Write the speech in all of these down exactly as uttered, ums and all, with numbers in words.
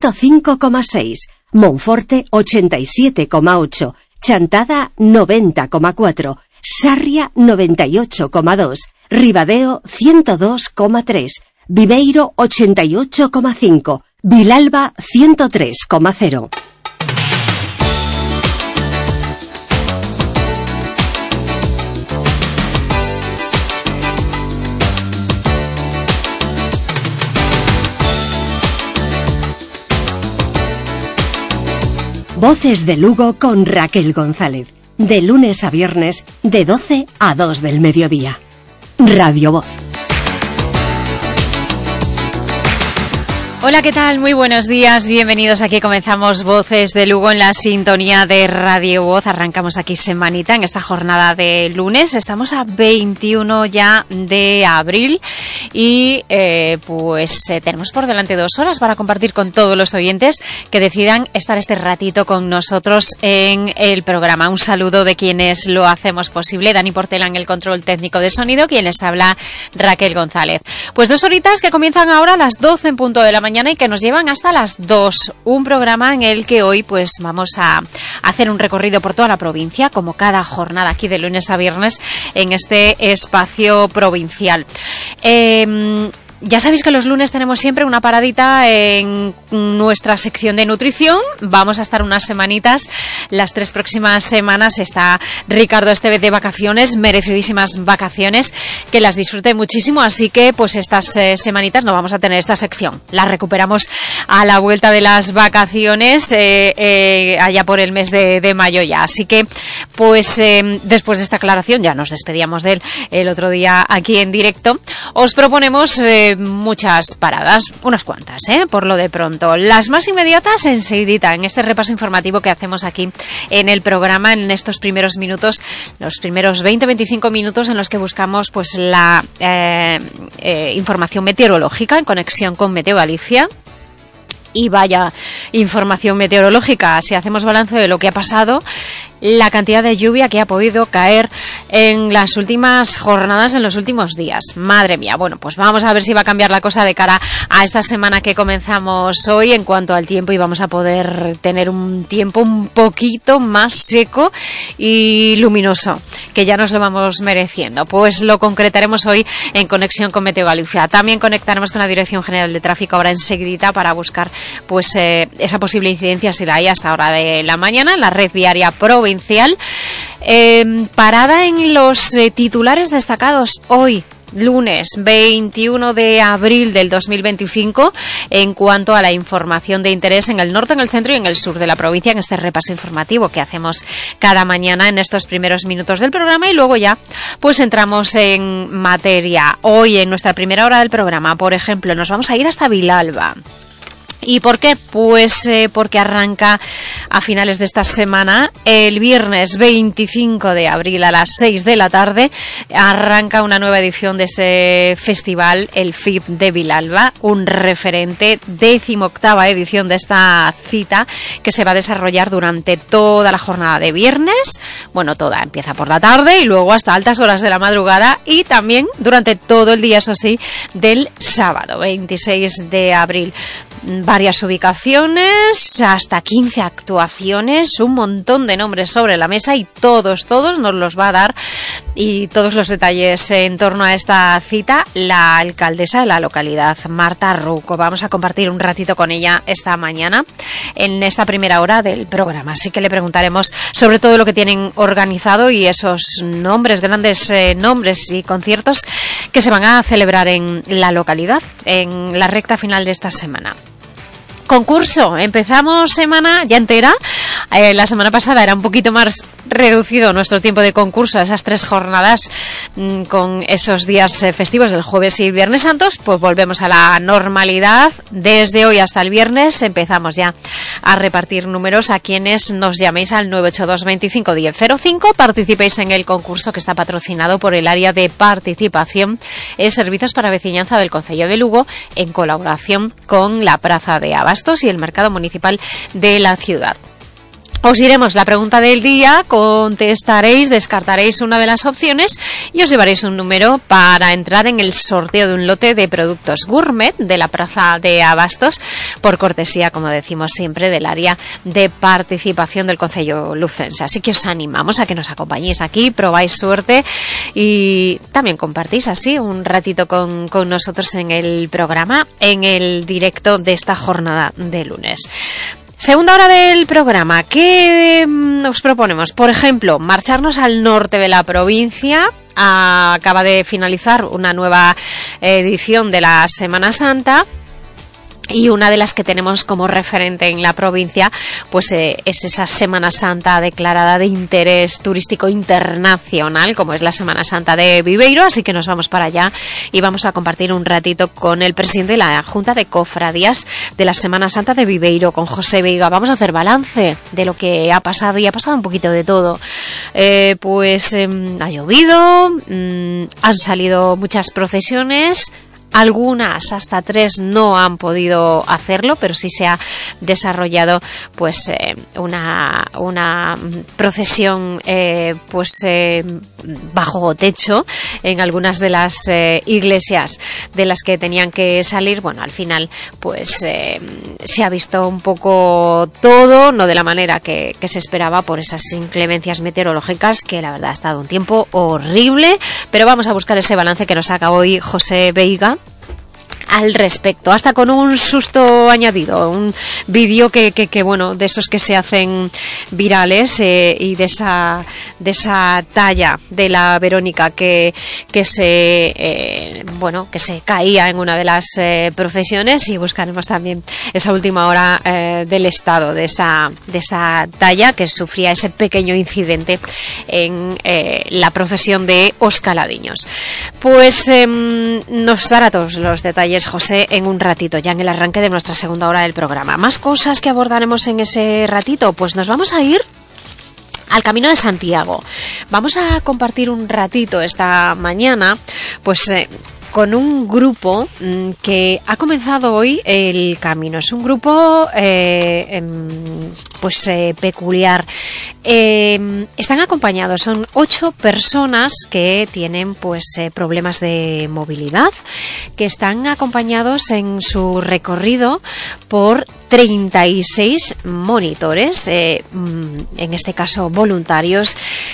ciento cinco coma seis, Monforte ochenta y siete coma ocho, Chantada noventa coma cuatro, Sarria noventa y ocho coma dos, Ribadeo ciento dos coma tres, Viveiro ochenta y ocho coma cinco, Vilalba ciento tres coma cero. Voces de Lugo con Raquel González. De lunes a viernes, de doce a dos del mediodía. Radio Voz. Hola, ¿qué tal? Muy buenos días, bienvenidos. Aquí comenzamos Voces de Lugo en la sintonía de Radio Voz. Arrancamos aquí semanita en esta jornada de lunes. Estamos a veintiuno ya de abril y eh, pues eh, tenemos por delante dos horas para compartir con todos los oyentes que decidan estar este ratito con nosotros en el programa. Un saludo de quienes lo hacemos posible. Dani Portela en el control técnico de sonido, quien les habla Raquel González. Pues dos horitas que comienzan ahora a las doce en punto de la mañana y que nos llevan hasta las dos. Un programa en el que hoy pues vamos a hacer un recorrido por toda la provincia, como cada jornada aquí de lunes a viernes en este espacio provincial. Eh, Ya sabéis que los lunes tenemos siempre una paradita en nuestra sección de nutrición. Vamos a estar unas semanitas, las tres próximas semanas está Ricardo Estevez de vacaciones, merecidísimas vacaciones, que las disfrute muchísimo, así que pues estas eh, semanitas no vamos a tener esta sección. La recuperamos a la vuelta de las vacaciones, eh, eh, allá por el mes de, de mayo ya. Así que pues eh, después de esta aclaración, ya nos despedíamos de él el otro día aquí en directo, os proponemos eh, muchas paradas, unas cuantas, ¿eh? Por lo de pronto. Las más inmediatas enseguidita, en este repaso informativo que hacemos aquí en el programa, en estos primeros minutos, los primeros veinte a veinticinco minutos en los que buscamos pues la eh, eh, información meteorológica en conexión con Meteo Galicia. Y vaya información meteorológica, si hacemos balance de lo que ha pasado, la cantidad de lluvia que ha podido caer en las últimas jornadas, en los últimos días. Madre mía, bueno, pues vamos a ver si va a cambiar la cosa de cara a esta semana que comenzamos hoy en cuanto al tiempo, y vamos a poder tener un tiempo un poquito más seco y luminoso, que ya nos lo vamos mereciendo. Pues lo concretaremos hoy en conexión con Meteo Galicia. También conectaremos con la Dirección General de Tráfico ahora enseguidita para buscar pues eh, esa posible incidencia, si la hay hasta hora de la mañana, en la red viaria provincial. Eh, parada en los eh, titulares destacados hoy, lunes veintiuno de abril del dos mil veinticinco, en cuanto a la información de interés en el norte, en el centro y en el sur de la provincia, en este repaso informativo que hacemos cada mañana en estos primeros minutos del programa, y luego ya pues entramos en materia. Hoy, en nuestra primera hora del programa, por ejemplo, nos vamos a ir hasta Vilalba. ¿Y por qué? Pues eh, porque arranca a finales de esta semana, el viernes veinticinco de abril a las seis de la tarde, arranca una nueva edición de ese festival, el F I P de Vilalba, un referente, decimoctava edición de esta cita que se va a desarrollar durante toda la jornada de viernes. Bueno, toda, empieza por la tarde y luego hasta altas horas de la madrugada, y también durante todo el día, eso sí, del sábado veintiséis de abril. Varias ubicaciones, hasta quince actuaciones, un montón de nombres sobre la mesa, y todos, todos nos los va a dar, y todos los detalles en torno a esta cita, la alcaldesa de la localidad, Marta Rouco. Vamos a compartir un ratito con ella esta mañana en esta primera hora del programa, así que le preguntaremos sobre todo lo que tienen organizado y esos nombres, grandes eh, nombres y conciertos que se van a celebrar en la localidad en la recta final de esta semana. Concurso, empezamos semana ya entera. Eh, la semana pasada era un poquito más reducido nuestro tiempo de concurso a esas tres jornadas mmm, con esos días eh, festivos del jueves y viernes santos. Pues volvemos a la normalidad. Desde hoy hasta el viernes empezamos ya a repartir números a quienes nos llaméis al nueve ocho dos veinticinco diez cero cinco. Participéis en el concurso que está patrocinado por el área de participación en servicios para veciñanza del Concello de Lugo, en colaboración con la Praza de Abastos y el Mercado Municipal de la ciudad. Os diremos la pregunta del día, contestaréis, descartaréis una de las opciones y os llevaréis un número para entrar en el sorteo de un lote de productos gourmet de la Plaza de Abastos, por cortesía, como decimos siempre, del área de participación del Concello Lucense. Así que os animamos a que nos acompañéis aquí, probáis suerte y también compartís así un ratito con, con nosotros en el programa, en el directo de esta jornada de lunes. Segunda hora del programa, ¿qué os proponemos? Por ejemplo, marcharnos al norte de la provincia. Acaba de finalizar una nueva edición de la Semana Santa. Y una de las que tenemos como referente en la provincia, pues eh, es esa Semana Santa declarada de interés turístico internacional, como es la Semana Santa de Viveiro. Así que nos vamos para allá y vamos a compartir un ratito con el presidente de la Junta de Cofradías de la Semana Santa de Viveiro, con José Veiga. Vamos a hacer balance de lo que ha pasado, y ha pasado un poquito de todo. Eh, pues eh, ha llovido, mmm, han salido muchas procesiones. Algunas, hasta tres, no han podido hacerlo, pero sí se ha desarrollado pues eh, una una procesión eh, pues eh, bajo techo en algunas de las eh, iglesias de las que tenían que salir. Bueno, al final pues eh, se ha visto un poco todo, no de la manera que, que se esperaba por esas inclemencias meteorológicas, que la verdad ha estado un tiempo horrible, pero vamos a buscar ese balance que nos saca hoy José Veiga al respecto, hasta con un susto añadido, un vídeo que, que, que bueno, de esos que se hacen virales eh, y de esa de esa talla de la Verónica que que se eh, bueno que se caía en una de las eh, procesiones, y buscaremos también esa última hora eh, del estado de esa de esa talla que sufría ese pequeño incidente en eh, la procesión de Os Caladiños. Pues eh, nos dará todos los detalles José en un ratito, ya en el arranque de nuestra segunda hora del programa. Más cosas que abordaremos en ese ratito, pues nos vamos a ir al Camino de Santiago. Vamos a compartir un ratito esta mañana, pues eh, con un grupo mmm, que ha comenzado hoy el camino. Es un grupo eh, eh, pues eh, peculiar. Eh, están acompañados, son ocho personas que tienen pues eh, problemas de movilidad, que están acompañados en su recorrido por treinta y seis monitores, eh, en este caso voluntarios,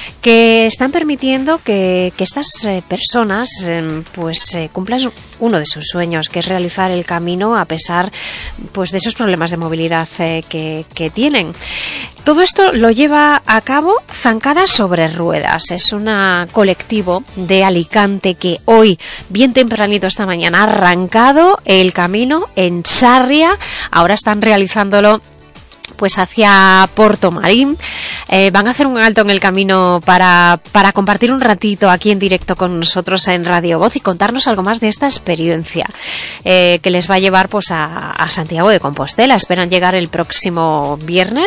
que están permitiendo que, que estas eh, personas eh, pues eh, cumplan uno de sus sueños, que es realizar el camino a pesar pues de esos problemas de movilidad eh, que, que tienen. Todo esto lo lleva a cabo Zancada sobre Ruedas. Es un colectivo de Alicante que hoy, bien tempranito esta mañana, ha arrancado el camino en Sarria. Ahora están realizándolo pues hacia Portomarín. Eh, van a hacer un alto en el camino para, para compartir un ratito aquí en directo con nosotros en Radio Voz y contarnos algo más de esta experiencia eh, que les va a llevar pues a, a Santiago de Compostela. Esperan llegar el próximo viernes,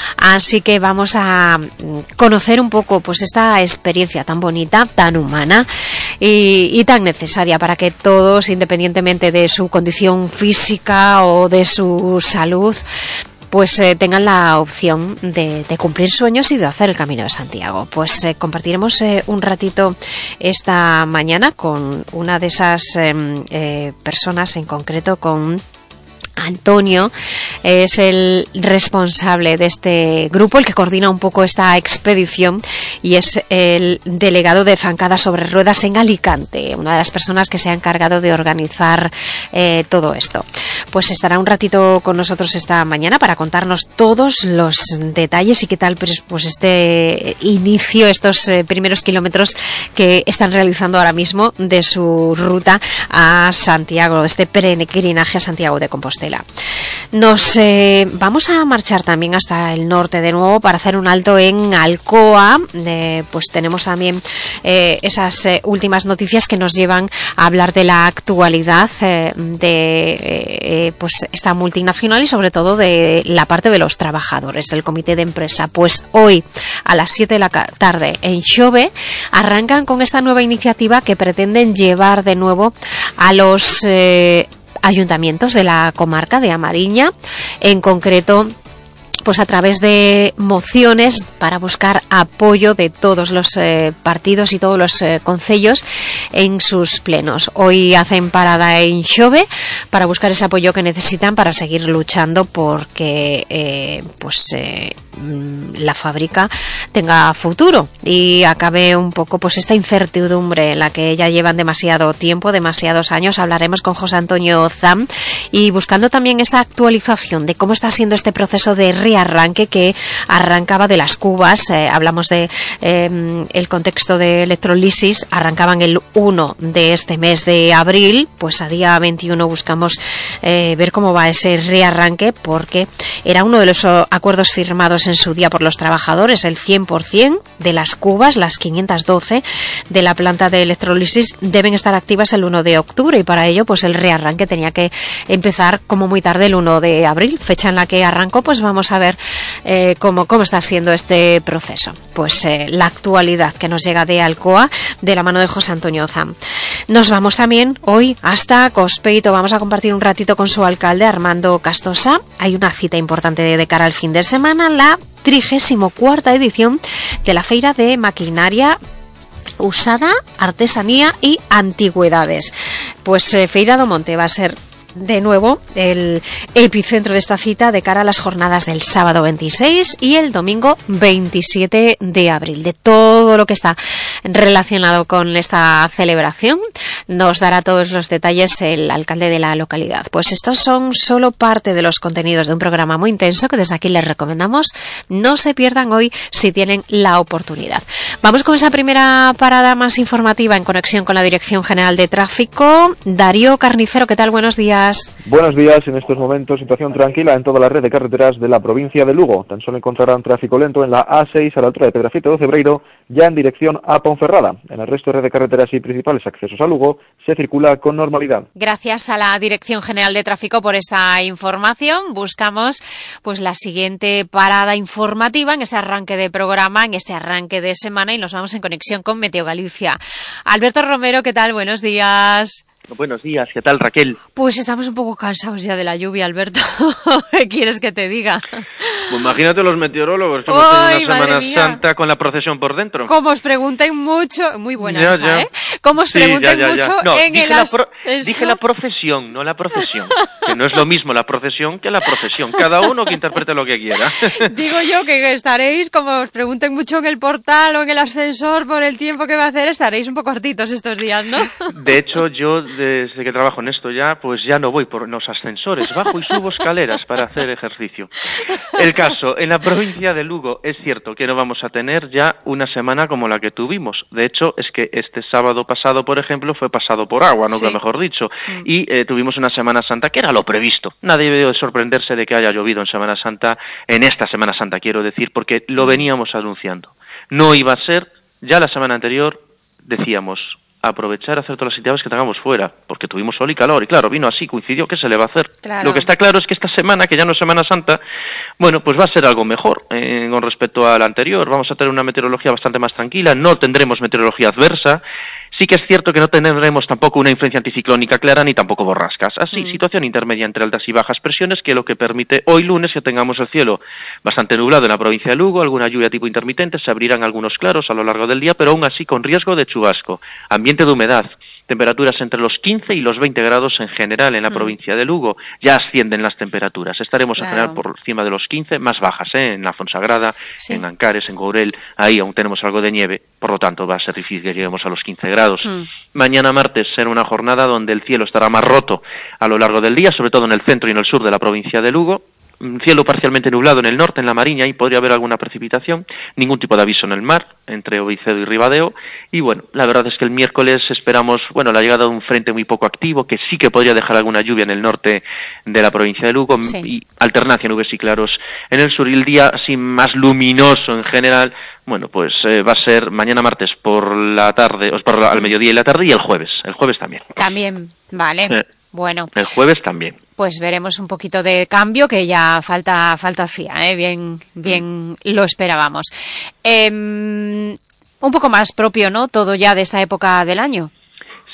así que vamos a conocer un poco pues esta experiencia tan bonita, tan humana y, y tan necesaria para que todos, independientemente de su condición física o de su salud, pues eh, tengan la opción de, de cumplir sueños y de hacer el Camino de Santiago. Pues eh, compartiremos eh, un ratito esta mañana con una de esas eh, eh, personas, en concreto con Antonio. Es el responsable de este grupo, el que coordina un poco esta expedición, y es el delegado de Zancada sobre Ruedas en Alicante, una de las personas que se ha encargado de organizar eh, todo esto. Pues estará un ratito con nosotros esta mañana para contarnos todos los detalles y qué tal pues, pues este inicio, estos eh, primeros kilómetros que están realizando ahora mismo de su ruta a Santiago, este peregrinaje a Santiago de Compostela. Nos eh, vamos a marchar también hasta el norte de nuevo para hacer un alto en Alcoa. Eh, pues tenemos también eh, esas eh, últimas noticias que nos llevan a hablar de la actualidad eh, de eh, pues esta multinacional y sobre todo de la parte de los trabajadores, del comité de empresa. Pues hoy a las siete de la tarde en Xove arrancan con esta nueva iniciativa que pretenden llevar de nuevo a los eh, ayuntamientos de la comarca de A Mariña, en concreto pues a través de mociones para buscar apoyo de todos los eh, partidos y todos los eh, concellos en sus plenos. Hoy hacen parada en Xove para buscar ese apoyo que necesitan para seguir luchando porque eh, pues eh, la fábrica tenga futuro y acabe un poco pues esta incertidumbre en la que ya llevan demasiado tiempo, demasiados años. Hablaremos con José Antonio Zam y buscando también esa actualización de cómo está siendo este proceso de rearranque que arrancaba de las cubas. Eh, hablamos de eh, el contexto de electrolisis, arrancaban el uno de este mes de abril, pues a día veintiuno buscamos eh, ver cómo va ese rearranque porque era uno de los acuerdos firmados en su día por los trabajadores, el cien por ciento de las cubas, las quinientas doce de la planta de electrólisis deben estar activas el uno de octubre y para ello pues el rearranque tenía que empezar como muy tarde el uno de abril, fecha en la que arrancó. Pues vamos a ver eh, cómo, cómo está siendo este proceso. Pues eh, la actualidad que nos llega de Alcoa de la mano de José Antonio Zam. Nos vamos también hoy hasta Cospeito, vamos a compartir un ratito con su alcalde Armando Castosa. Hay una cita importante de, de cara al fin de semana, la trigésimo cuarta edición de la Feira de Maquinaria Usada, Artesanía y Antigüedades. Pues eh, Feira do Monte va a ser de nuevo el epicentro de esta cita de cara a las jornadas del sábado veintiséis y el domingo veintisiete de abril. De todo lo que está relacionado con esta celebración nos dará todos los detalles el alcalde de la localidad. Pues estos son solo parte de los contenidos de un programa muy intenso que desde aquí les recomendamos no se pierdan hoy si tienen la oportunidad. Vamos con esa primera parada más informativa en conexión con la Dirección General de Tráfico. Darío Carnicero, ¿qué tal? Buenos días. Buenos días. En estos momentos situación tranquila en toda la red de carreteras de la provincia de Lugo. Tan solo encontrarán tráfico lento en la A seis a la altura de Pedrafito de Cebreiro, ya en dirección a Ponferrada. En el resto de red de carreteras y principales accesos a Lugo se circula con normalidad. Gracias a la Dirección General de Tráfico por esta información. Buscamos pues la siguiente parada informativa en este arranque de programa, en este arranque de semana y nos vamos en conexión con Meteo Galicia. Alberto Romero, ¿qué tal? Buenos días. Buenos días, ¿qué tal, Raquel? Pues estamos un poco cansados ya de la lluvia, Alberto. ¿Qué quieres que te diga? Pues imagínate los meteorólogos, estamos en una Semana Santa con la procesión por dentro. Como os pregunten mucho, muy buena ya, esa, ya. ¿eh? Como os sí, pregunten ya, ya, mucho ya. No, en dije el la pro, dije la procesión, no la procesión. Que no es lo mismo la procesión que la procesión. Cada uno que interprete lo que quiera. Digo yo que estaréis, como os pregunten mucho en el portal o en el ascensor por el tiempo que va a hacer, estaréis un poco cortitos estos días, ¿no? De hecho, yo desde que trabajo en esto ya, pues ya no voy por los ascensores, bajo y subo escaleras para hacer ejercicio. El caso, en la provincia de Lugo es cierto que no vamos a tener ya una semana como la que tuvimos. De hecho, es que este sábado pasado, por ejemplo, fue pasado por agua, no sí. mejor dicho, mm. y eh, tuvimos una Semana Santa que era lo previsto. Nadie debe sorprenderse de que haya llovido en Semana Santa, en esta Semana Santa quiero decir, porque lo veníamos anunciando. No iba a ser, ya la semana anterior decíamos, aprovechar a hacer todas las actividades que tengamos fuera, porque tuvimos sol y calor, y claro, vino así, coincidió, ¿qué se le va a hacer? Claro. Lo que está claro es que esta semana, que ya no es Semana Santa, bueno, pues va a ser algo mejor eh, con respecto a la anterior. Vamos a tener una meteorología bastante más tranquila, no tendremos meteorología adversa. Sí que es cierto que no tendremos tampoco una influencia anticiclónica clara ni tampoco borrascas. Así, mm. situación intermedia entre altas y bajas presiones, que lo que permite hoy lunes que tengamos el cielo bastante nublado en la provincia de Lugo, alguna lluvia tipo intermitente, se abrirán algunos claros a lo largo del día, pero aún así con riesgo de chubasco. Ambiente de humedad. Temperaturas entre los quince y los veinte grados en general en la mm. provincia de Lugo. Ya ascienden las temperaturas. Estaremos claro. en general por encima de los quince, más bajas, ¿eh? En la Fonsagrada, sí. en Ancares, en Gourel. Ahí aún tenemos algo de nieve, por lo tanto va a ser difícil que lleguemos a los quince grados. Mm. Mañana martes será una jornada donde el cielo estará más roto a lo largo del día, sobre todo en el centro y en el sur de la provincia de Lugo. Cielo parcialmente nublado en el norte, en la Mariña, y podría haber alguna precipitación, ningún tipo de aviso en el mar, entre Ovicedo y Ribadeo, y bueno, la verdad es que el miércoles esperamos, bueno, la llegada de un frente muy poco activo, que sí que podría dejar alguna lluvia en el norte de la provincia de Lugo, sí. y alternancia nubes y claros en el sur, y el día así más luminoso en general, bueno, pues eh, va a ser mañana martes por la tarde, o por al mediodía y la tarde, y el jueves, el jueves también. También, vale. Eh. Bueno, el jueves también. Pues veremos un poquito de cambio que ya falta falta hacía, ¿eh? bien bien lo esperábamos. Eh, un poco más propio, ¿no? Todo ya de esta época del año.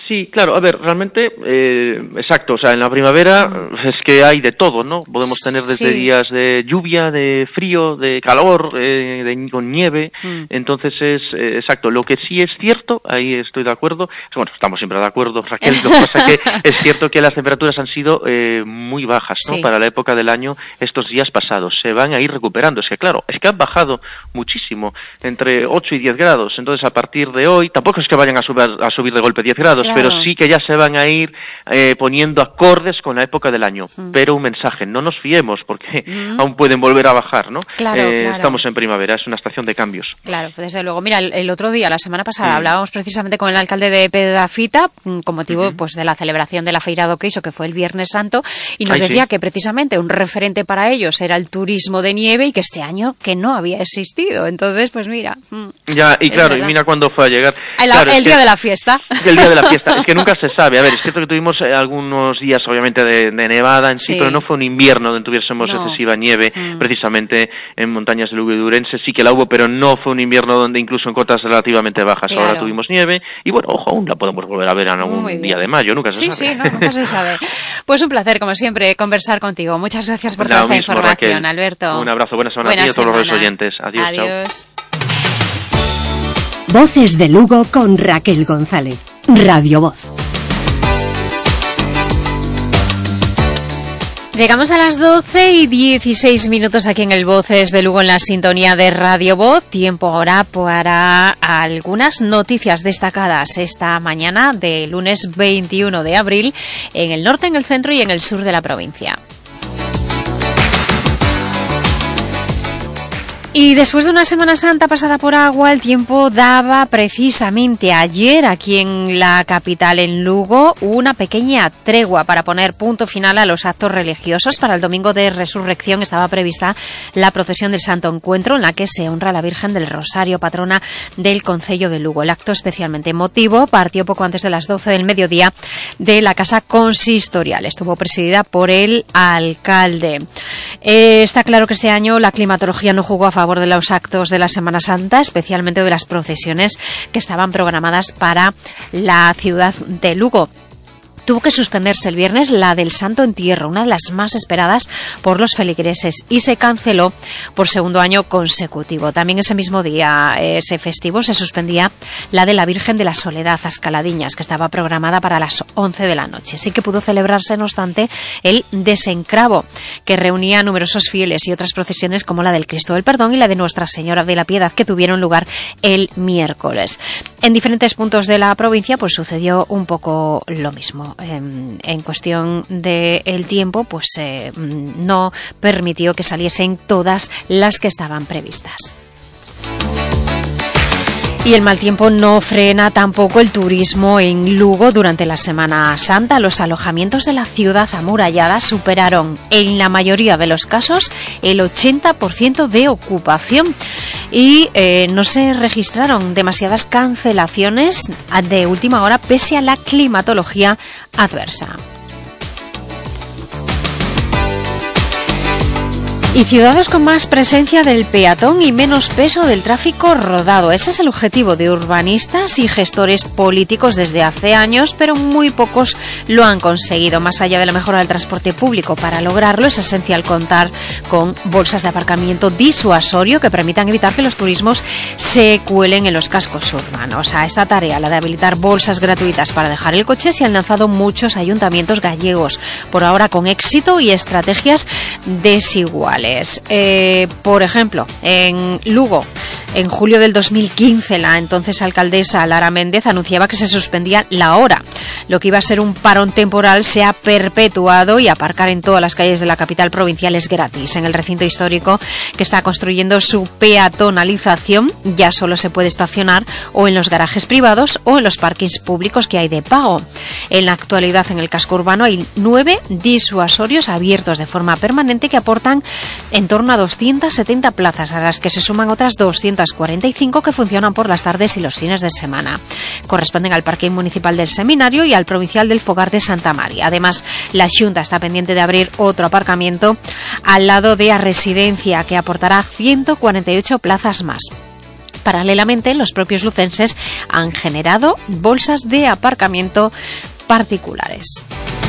Sí, claro, a ver, realmente, eh, exacto, o sea, en la primavera es que hay de todo, ¿no? Podemos tener desde sí. días de lluvia, de frío, de calor, eh, de, con nieve, mm. entonces es, eh, exacto, lo que sí es cierto, ahí estoy de acuerdo, bueno, estamos siempre de acuerdo, Raquel, lo que pasa es que es cierto que las temperaturas han sido eh, muy bajas, ¿no? Sí. Para la época del año, estos días pasados, se van a ir recuperando, es que claro, es que han bajado muchísimo, entre ocho y diez grados, entonces a partir de hoy, tampoco es que vayan a subir, a subir de golpe diez grados, claro. pero sí que ya se van a ir eh, poniendo acordes con la época del año. Mm. Pero un mensaje, no nos fiemos porque mm. aún pueden volver a bajar, ¿no? Claro, eh, claro. Estamos en primavera, es una estación de cambios. Claro, desde luego. Mira, el, el otro día, la semana pasada, mm. hablábamos precisamente con el alcalde de Pedrafita con motivo mm-hmm. pues de la celebración de la Feira do Queixo, que fue el Viernes Santo, y nos Ay, decía sí. que precisamente un referente para ellos era el turismo de nieve y que este año que no había existido. Entonces, pues mira. Mm, ya, y claro, y mira cuándo fue a llegar. El, claro, el es día que, de la fiesta. El día de la fiesta. Es que nunca se sabe. A ver, es cierto que tuvimos eh, algunos días, obviamente, de, de nevada en sí, sí, pero no fue un invierno donde tuviésemos no. excesiva nieve, mm. precisamente en montañas de Lugo y de Ourense sí que la hubo, pero no fue un invierno donde incluso en cotas relativamente bajas. Claro. Ahora tuvimos nieve y bueno, ojo, aún la podemos volver a ver en algún día de mayo, nunca se sí, sabe. Sí, sí, no, nunca se sabe. Pues un placer, como siempre, conversar contigo. Muchas gracias por la toda esta mismo, información, Raquel. Alberto. Un abrazo, buena semana buena a ti y a todos semana. los oyentes. Adiós. Adiós. Chao. Voces de Lugo con Raquel González. Radio Voz. Llegamos a las doce y dieciséis minutos aquí en el Voces de Lugo en la sintonía de Radio Voz. Tiempo ahora para algunas noticias destacadas esta mañana de lunes veintiuno de abril en el norte, en el centro y en el sur de la provincia. Y después de una Semana Santa pasada por agua, el tiempo daba precisamente ayer aquí en la capital, en Lugo, una pequeña tregua para poner punto final a los actos religiosos. Para el domingo de Resurrección estaba prevista la procesión del Santo Encuentro, en la que se honra a la Virgen del Rosario, patrona del concello de Lugo. El acto especialmente emotivo partió poco antes de las doce del mediodía de la Casa Consistorial. Estuvo presidida por el alcalde. Eh, está claro que este año la climatología no jugó a favor de los actos de la Semana Santa, especialmente de las procesiones que estaban programadas para la ciudad de Lugo. Tuvo que suspenderse el viernes la del Santo Entierro, una de las más esperadas por los feligreses, y se canceló por segundo año consecutivo. También ese mismo día, ese festivo, se suspendía la de la Virgen de la Soledad, Ascaladiñas, que estaba programada para las once de la noche. Sí que pudo celebrarse, no obstante, el Desencravo, que reunía a numerosos fieles, y otras procesiones como la del Cristo del Perdón y la de Nuestra Señora de la Piedad, que tuvieron lugar el miércoles. En diferentes puntos de la provincia pues sucedió un poco lo mismo. En, en cuestión del tiempo, pues eh, no permitió que saliesen todas las que estaban previstas. Y el mal tiempo no frena tampoco el turismo en Lugo durante la Semana Santa. Los alojamientos de la ciudad amurallada superaron en la mayoría de los casos el ochenta por ciento de ocupación y eh, no se registraron demasiadas cancelaciones de última hora pese a la climatología adversa. Y ciudades con más presencia del peatón y menos peso del tráfico rodado. Ese es el objetivo de urbanistas y gestores políticos desde hace años, pero muy pocos lo han conseguido. Más allá de la mejora del transporte público, para lograrlo es esencial contar con bolsas de aparcamiento disuasorio que permitan evitar que los turismos se cuelen en los cascos urbanos. A esta tarea, la de habilitar bolsas gratuitas para dejar el coche, se han lanzado muchos ayuntamientos gallegos, por ahora con éxito y estrategias desiguales. Eh, por ejemplo, en Lugo, en julio del dos mil quince, la entonces alcaldesa Lara Méndez anunciaba que se suspendía la hora. Lo que iba a ser un parón temporal se ha perpetuado y aparcar en todas las calles de la capital provincial es gratis. En el recinto histórico, que está construyendo su peatonalización, ya solo se puede estacionar o en los garajes privados o en los parkings públicos que hay de pago. En la actualidad, en el casco urbano hay nueve disuasorios abiertos de forma permanente que aportan en torno a doscientas setenta plazas, a las que se suman otras doscientas cuarenta y cinco que funcionan por las tardes y los fines de semana. Corresponden al Parque Municipal del Seminario y al Provincial del Fogar de Santa María. Además, la Xunta está pendiente de abrir otro aparcamiento al lado de la residencia que aportará ciento cuarenta y ocho plazas más. Paralelamente, los propios lucenses han generado bolsas de aparcamiento particulares.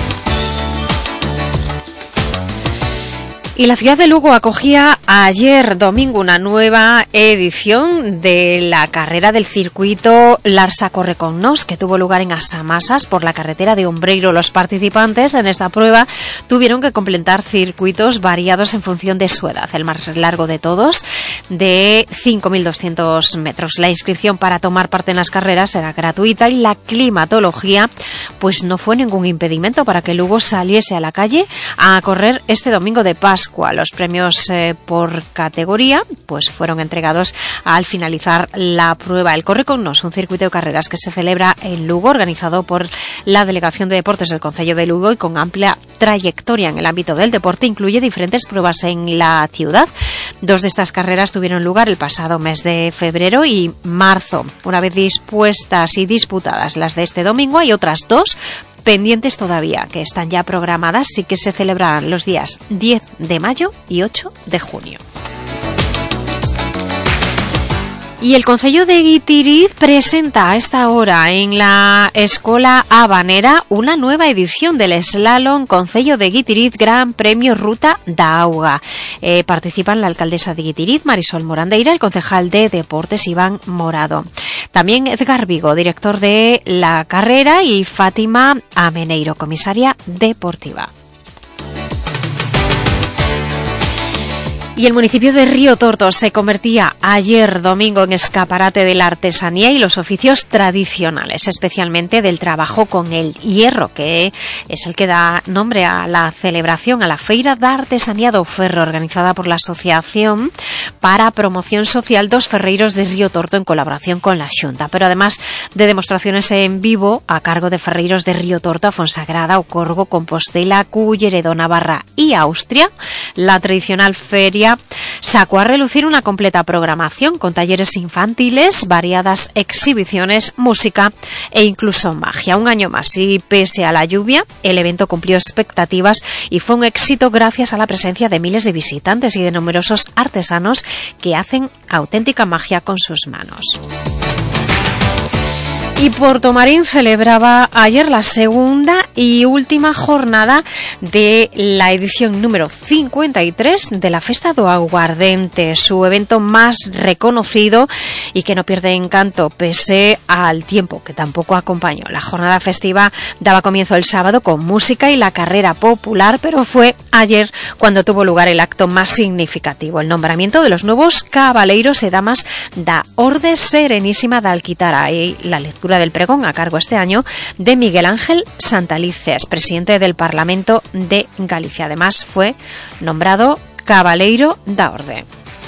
Y la ciudad de Lugo acogía ayer domingo una nueva edición de la carrera del circuito Larsa Corre con Nos, que tuvo lugar en Asamasas por la carretera de Ombreiro. Los participantes en esta prueba tuvieron que completar circuitos variados en función de su edad. El más largo de todos, de cinco mil doscientos metros. La inscripción para tomar parte en las carreras era gratuita y la climatología pues no fue ningún impedimento para que Lugo saliese a la calle a correr este domingo de Pascua. Los premios eh, por categoría pues fueron entregados al finalizar la prueba. El Corre con Nos, un circuito de carreras que se celebra en Lugo, organizado por la Delegación de Deportes del Concello de Lugo y con amplia trayectoria en el ámbito del deporte, incluye diferentes pruebas en la ciudad. Dos de estas carreras tuvieron lugar el pasado mes de febrero y marzo. Una vez dispuestas y disputadas las de este domingo, hay otras dos pendientes todavía, que están ya programadas y que se celebrarán los días diez de mayo y ocho de junio. Y el Concello de Guitiriz presenta a esta hora en la Escola Habanera una nueva edición del Slalom Concello de Guitiriz Gran Premio Ruta da Auga. Eh, participan la alcaldesa de Guitiriz, Marisol Morandeira, el concejal de Deportes, Iván Morado. También Edgar Vigo, director de la carrera, y Fátima Ameneiro, comisaria deportiva. Y el municipio de Río Torto se convertía ayer domingo en escaparate de la artesanía y los oficios tradicionales, especialmente del trabajo con el hierro, que es el que da nombre a la celebración, a la Feira da Artesanía do Ferro, organizada por la Asociación para Promoción Social dos Ferreiros de Río Torto en colaboración con la Xunta. Pero además de demostraciones en vivo a cargo de ferreiros de Río Torto, Fonsagrada, Ocorgo, Compostela, Culleredo, Navarra y Austria, la tradicional feria sacó a relucir una completa programación con talleres infantiles, variadas exhibiciones, música e incluso magia. Un año más y pese a la lluvia, el evento cumplió expectativas y fue un éxito gracias a la presencia de miles de visitantes y de numerosos artesanos que hacen auténtica magia con sus manos. Y Portomarín celebraba ayer la segunda y última jornada de la edición número cincuenta y tres de la Festa do Aguardente, su evento más reconocido y que no pierde encanto pese al tiempo que tampoco acompañó. La jornada festiva daba comienzo el sábado con música y la carrera popular, pero fue ayer cuando tuvo lugar el acto más significativo, el nombramiento de los nuevos cabaleiros e damas da Orde Serenísima da Alquitara y la lectura del pregón a cargo este año de Miguel Ángel Santalices, presidente del Parlamento de Galicia. Además fue nombrado Cabaleiro da Orde.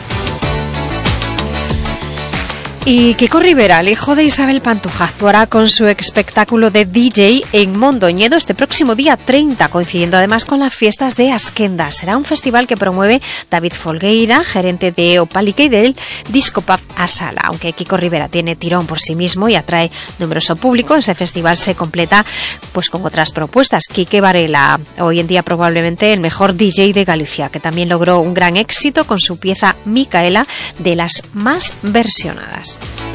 Y Kiko Rivera, el hijo de Isabel Pantoja, actuará con su espectáculo de D J en Mondoñedo este próximo día treinta, coincidiendo además con las fiestas de Asquenda. Será un festival que promueve David Folgueira, gerente de Opalica y del Disco Pub a Sala. Aunque Kiko Rivera tiene tirón por sí mismo y atrae numeroso público, ese festival se completa pues con otras propuestas. Quique Varela, hoy en día probablemente el mejor D J de Galicia, que también logró un gran éxito con su pieza Micaela, de las más versionadas.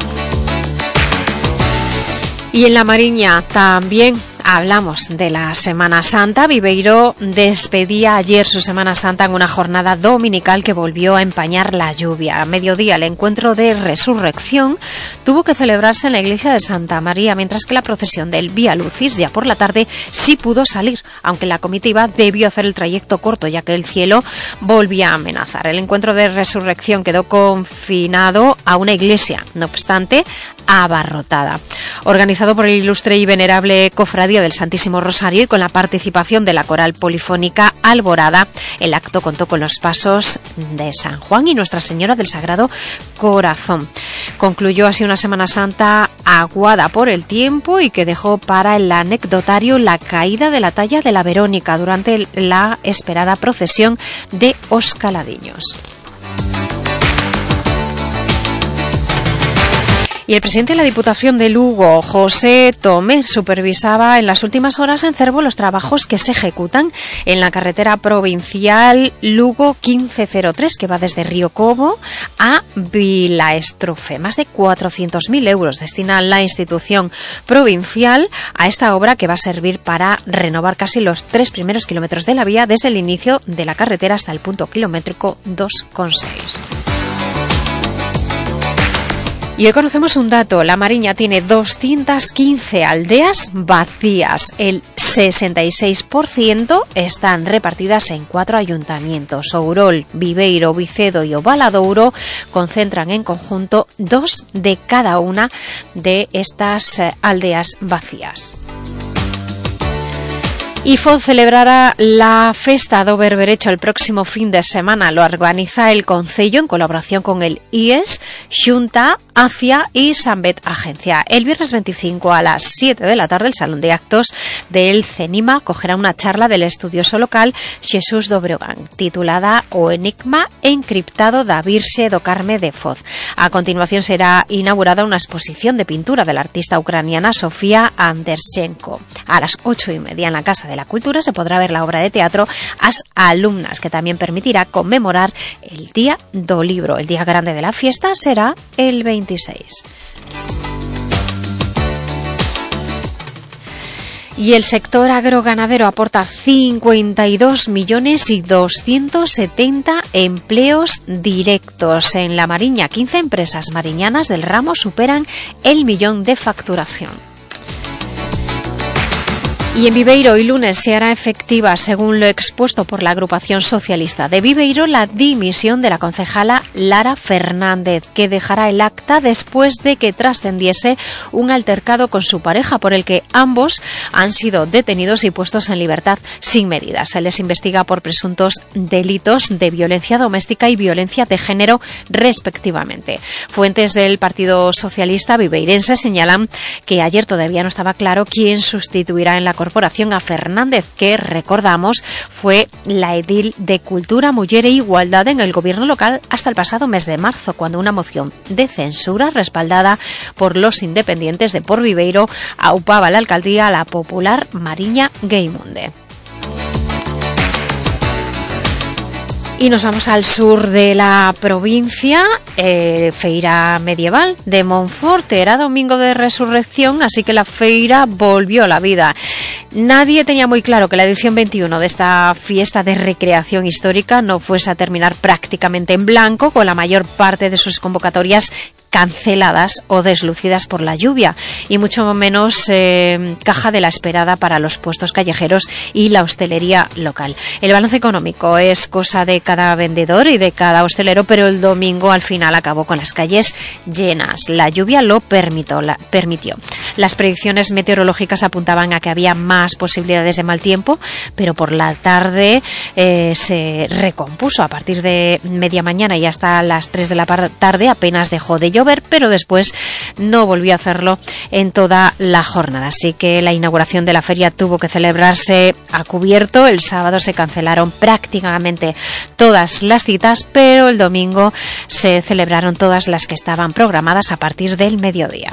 Y en La Mariña también hablamos de la Semana Santa. Viveiro despedía ayer su Semana Santa en una jornada dominical que volvió a empañar la lluvia. A mediodía el encuentro de resurrección tuvo que celebrarse en la iglesia de Santa María, mientras que la procesión del Vía Lucis ya por la tarde sí pudo salir, aunque la comitiva debió hacer el trayecto corto ya que el cielo volvía a amenazar. El encuentro de resurrección quedó confinado a una iglesia, no obstante abarrotada. Organizado por el ilustre y venerable Cofradía del Santísimo Rosario y con la participación de la coral polifónica Alborada, el acto contó con los pasos de San Juan y Nuestra Señora del Sagrado Corazón. Concluyó así una Semana Santa aguada por el tiempo y que dejó para el anecdotario la caída de la talla de la Verónica durante la esperada procesión de Os Caladiños. Y el presidente de la Diputación de Lugo, José Tomé, supervisaba en las últimas horas en Cervo los trabajos que se ejecutan en la carretera provincial Lugo quince cero tres, que va desde Río Cobo a Vilaestrofe. Más de cuatrocientos mil euros destina la institución provincial a esta obra, que va a servir para renovar casi los tres primeros kilómetros de la vía desde el inicio de la carretera hasta el punto kilométrico dos coma seis. Y hoy conocemos un dato: La Mariña tiene doscientas quince aldeas vacías. El sesenta y seis por ciento están repartidas en cuatro ayuntamientos. Ourol, Viveiro, Vicedo y Ovaladouro concentran en conjunto dos de cada una de estas aldeas vacías. Y Foz celebrará la Festa do Berberecho el próximo fin de semana. Lo organiza el Concello en colaboración con el I E S, Xunta, ACIA y Sambet Agencia. El viernes veinticinco a las siete de la tarde, el Salón de Actos del CENIMA cogerá una charla del estudioso local Xesús do Breogán, titulada O Enigma encriptado da Virxe do Carme de Foz. A continuación será inaugurada una exposición de pintura de la artista ucraniana Sofía Andershenko. A las ocho y media en la Casa de la Cultura se podrá ver la obra de teatro As Alumnas, que también permitirá conmemorar el Día do Libro. El día grande de la fiesta será el veintiséis. Y el sector agroganadero aporta cincuenta y dos millones y doscientos setenta empleos directos. En La Mariña, quince empresas mariñanas del ramo superan el millón de facturación. Y en Viveiro y lunes se hará efectiva, según lo expuesto por la agrupación socialista de Viveiro, la dimisión de la concejala Lara Fernández, que dejará el acta después de que trascendiese un altercado con su pareja, por el que ambos han sido detenidos y puestos en libertad sin medida. Se les investiga por presuntos delitos de violencia doméstica y violencia de género, respectivamente. Fuentes del Partido Socialista Viveirense señalan que ayer todavía no estaba claro quién sustituirá en la corporación a Fernández, que, recordamos, fue la edil de Cultura, Muller e Igualdad en el gobierno local hasta el pasado mes de marzo, cuando una moción de censura respaldada por los independientes de Por Viveiro aupaba la alcaldía a la popular Mariña Geimunde. Y nos vamos al sur de la provincia. eh, Feira Medieval de Monfort. Era domingo de resurrección, así que la feira volvió a la vida. Nadie tenía muy claro que la edición veintiuno de esta fiesta de recreación histórica no fuese a terminar prácticamente en blanco, con la mayor parte de sus convocatorias canceladas o deslucidas por la lluvia, y mucho menos eh, caja de la esperada para los puestos callejeros y la hostelería local. El balance económico es cosa de cada vendedor y de cada hostelero, pero el domingo al final acabó con las calles llenas. La lluvia lo permitió. La, permitió. Las predicciones meteorológicas apuntaban a que había más posibilidades de mal tiempo, pero por la tarde eh, se recompuso. A partir de media mañana y hasta las tres de la tarde apenas dejó de llover, pero después no volvió a hacerlo en toda la jornada. Así que la inauguración de la feria tuvo que celebrarse a cubierto. El sábado se cancelaron prácticamente todas las citas, pero el domingo se celebraron todas las que estaban programadas a partir del mediodía.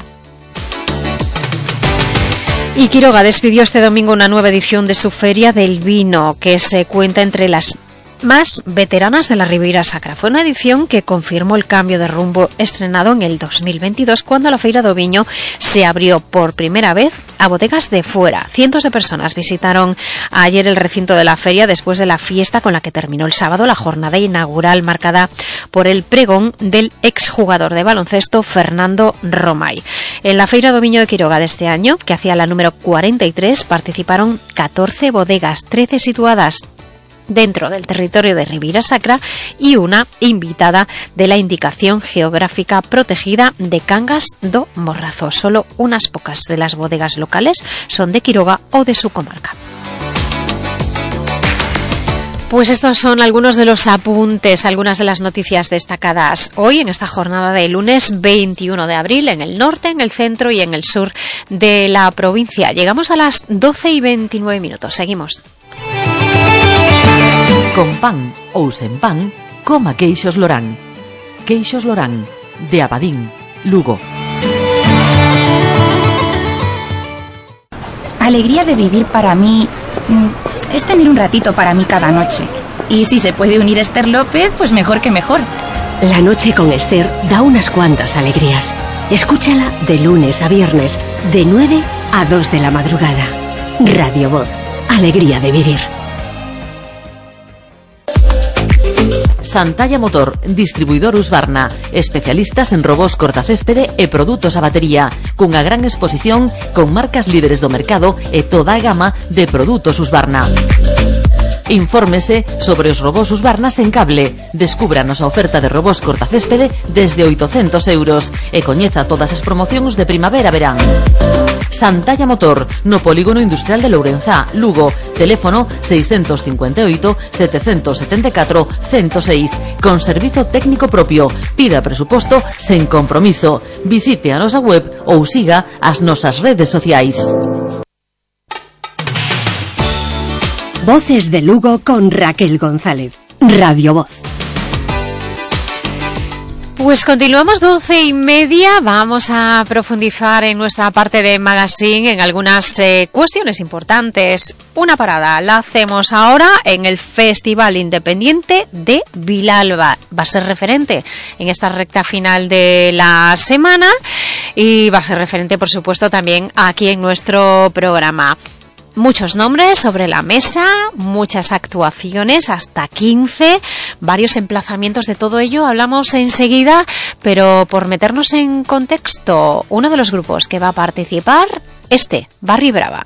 Y Quiroga despidió este domingo una nueva edición de su Feria del Vino, que se cuenta entre las más veteranas de la Ribeira Sacra. Fue una edición que confirmó el cambio de rumbo estrenado en el dos mil veintidós, cuando la Feira do Viño se abrió por primera vez a bodegas de fuera. Cientos de personas visitaron ayer el recinto de la feria después de la fiesta con la que terminó el sábado la jornada inaugural, marcada por el pregón del exjugador de baloncesto Fernando Romay. En la Feira do Viño de Quiroga de este año, que hacía la número cuarenta y tres, participaron catorce bodegas, trece situadas dentro del territorio de Ribeira Sacra y una invitada de la indicación geográfica protegida de Cangas do Morrazo. Solo unas pocas de las bodegas locales son de Quiroga o de su comarca. Pues estos son algunos de los apuntes, algunas de las noticias destacadas hoy en esta jornada de lunes veintiuno de abril en el norte, en el centro y en el sur de la provincia. Llegamos a las doce y veintinueve minutos. Seguimos. Con pan ou sen pan, coma queixos Lorán. Queixos Lorán, de Abadín, Lugo. Alegría de vivir para mí es tener un ratito para mí cada noche. Y si se puede unir Esther López, pues mejor que mejor. La noche con Esther da unas cuantas alegrías. Escúchala de lunes a viernes, de nueve a dos de la madrugada. Radio Voz, alegría de vivir. Santalla Motor, distribuidor Husqvarna, especialistas en robós cortacéspede e produtos a batería, cunha gran exposición con marcas líderes do mercado e toda a gama de produtos Husqvarna. Infórmese sobre os robós Husqvarna sen cable. Descubra a nosa oferta de robós cortacéspede desde oitocentos euros e coñeza todas as promocións de primavera-verán. Santalla Motor, no Polígono Industrial de Lourenzá, Lugo. Teléfono seiscentos cincuenta e oito, setecentos setenta e catro, ciento seis. Con servizo técnico propio. Pida presuposto sen compromiso. Visite a nosa web ou siga as nosas redes sociais. Voces de Lugo con Raquel González. Radio Voz. Pues continuamos doce y media. Vamos a profundizar en nuestra parte de magazine en algunas eh, cuestiones importantes. Una parada la hacemos ahora en el Festival Independiente de Vilalba. Va a ser referente en esta recta final de la semana y va a ser referente, por supuesto, también aquí en nuestro programa. Muchos nombres sobre la mesa, muchas actuaciones, hasta quince, varios emplazamientos de todo ello. Hablamos enseguida, pero por meternos en contexto, uno de los grupos que va a participar, este, Barry Brava.